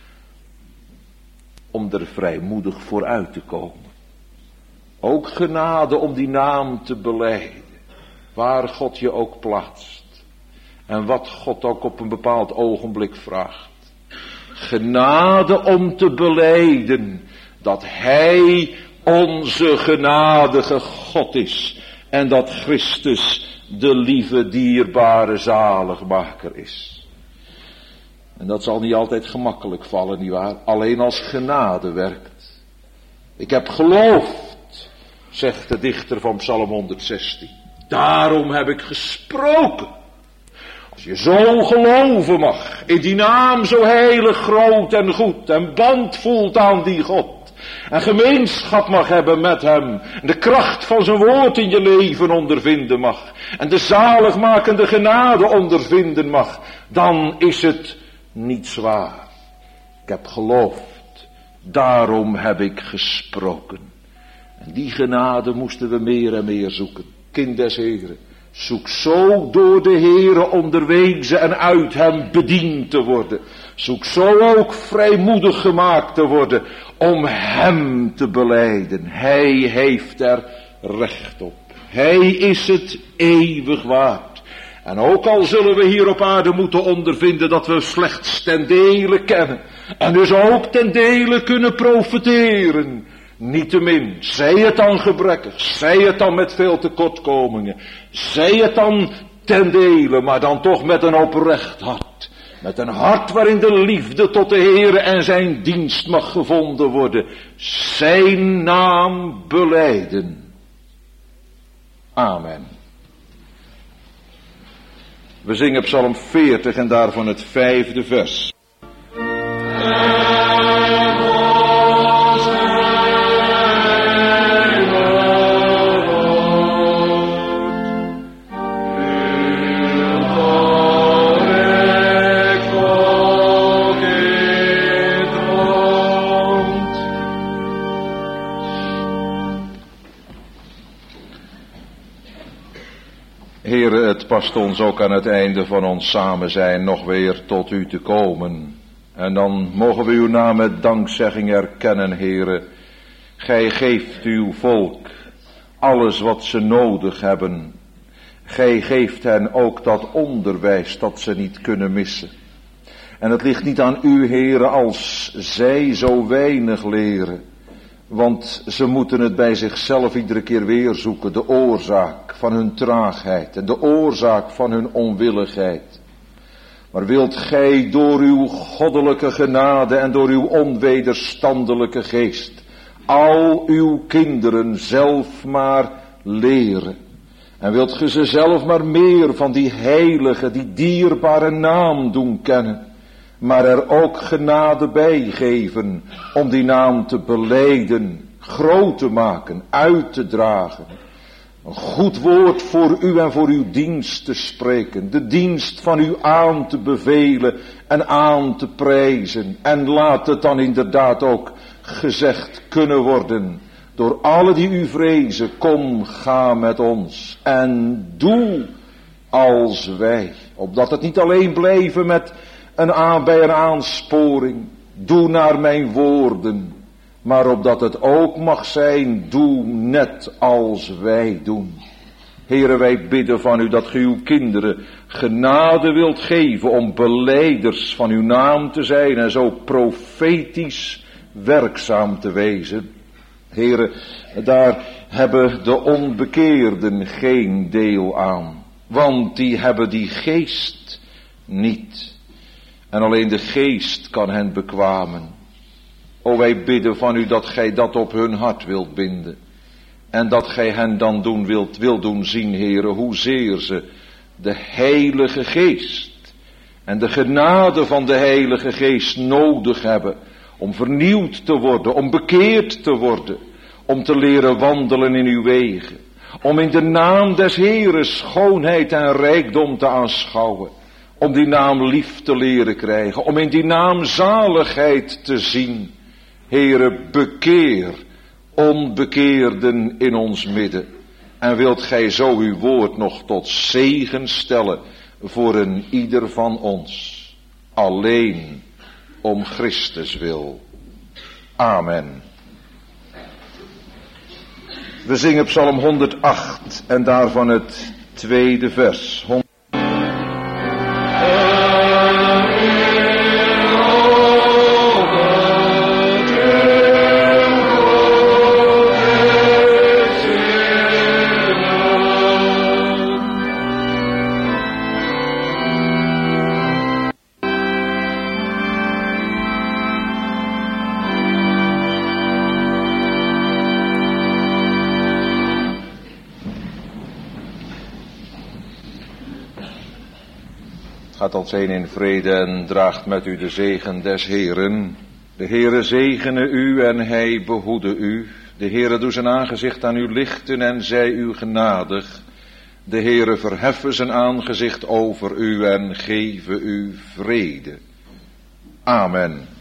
om er vrijmoedig vooruit te komen. Ook genade om die naam te belijden. Waar God je ook plaatst. En wat God ook op een bepaald ogenblik vraagt. Genade om te belijden dat Hij onze genadige God is. En dat Christus de lieve, dierbare zaligmaker is. En dat zal niet altijd gemakkelijk vallen, nietwaar? Alleen als genade werkt. Ik heb geloofd, zegt de dichter van Psalm honderdzestien. Daarom heb ik gesproken. Als je zo geloven mag, in die naam zo heilig, groot en goed, en band voelt aan die God, en gemeenschap mag hebben met hem, en de kracht van zijn woord in je leven ondervinden mag, en de zaligmakende genade ondervinden mag, dan is het niet zwaar. Ik heb geloofd, daarom heb ik gesproken. En die genade moesten we meer en meer zoeken. Kind des Heren. Zoek zo door de Heere onderwezen en uit hem bediend te worden. Zoek zo ook vrijmoedig gemaakt te worden om hem te belijden. Hij heeft er recht op. Hij is het eeuwig waard. En ook al zullen we hier op aarde moeten ondervinden dat we slechts ten dele kennen. En dus ook ten dele kunnen profiteren. Niettemin, zij het dan gebrekkig, zij het dan met veel tekortkomingen, zij het dan ten dele, maar dan toch met een oprecht hart. Met een hart waarin de liefde tot de Heere en zijn dienst mag gevonden worden. Zijn naam belijden. Amen. We zingen Psalm veertig en daarvan het vijfde vers. Heere, het past ons ook aan het einde van ons samen zijn nog weer tot u te komen. En dan mogen we uw naam met dankzegging erkennen, Heere. Gij geeft uw volk alles wat ze nodig hebben. Gij geeft hen ook dat onderwijs dat ze niet kunnen missen. En het ligt niet aan u, Heere, als zij zo weinig leren. Want ze moeten het bij zichzelf iedere keer weer zoeken, de oorzaak van hun traagheid en de oorzaak van hun onwilligheid. Maar wilt gij door uw goddelijke genade en door uw onwederstandelijke geest al uw kinderen zelf maar leren. En wilt ge ze zelf maar meer van die heilige, die dierbare naam doen kennen. Maar er ook genade bij geven om die naam te belijden, groot te maken, uit te dragen. Een goed woord voor u en voor uw dienst te spreken. De dienst van u aan te bevelen en aan te prijzen. En laat het dan inderdaad ook gezegd kunnen worden door alle die u vrezen. Kom, ga met ons en doe als wij. Opdat het niet alleen blijven met een aan, bij een aansporing. Doe naar mijn woorden. Maar opdat het ook mag zijn, doe net als wij doen. Heere, wij bidden van u dat ge uw kinderen genade wilt geven om belijders van uw naam te zijn en zo profetisch werkzaam te wezen. Heere, daar hebben de onbekeerden geen deel aan, want die hebben die geest niet. En alleen de geest kan hen bekwamen. O, wij bidden van u dat gij dat op hun hart wilt binden. En dat gij hen dan doen wilt, wilt doen zien, Heere, hoezeer ze de Heilige Geest en de genade van de Heilige Geest nodig hebben om vernieuwd te worden, om bekeerd te worden, om te leren wandelen in uw wegen, om in de naam des Heeren schoonheid en rijkdom te aanschouwen, om die naam lief te leren krijgen, om in die naam zaligheid te zien. Heere, bekeer onbekeerden in ons midden. En wilt gij zo uw woord nog tot zegen stellen voor een ieder van ons. Alleen om Christus wil. Amen. We zingen Psalm honderdacht en daarvan het tweede vers. Gaat als een in vrede en draagt met u de zegen des Heeren. De Heere zegene u en hij behoede u. De Heere doe zijn aangezicht aan u lichten en zij u genadig. De Heere verheffen zijn aangezicht over u en geven u vrede. Amen.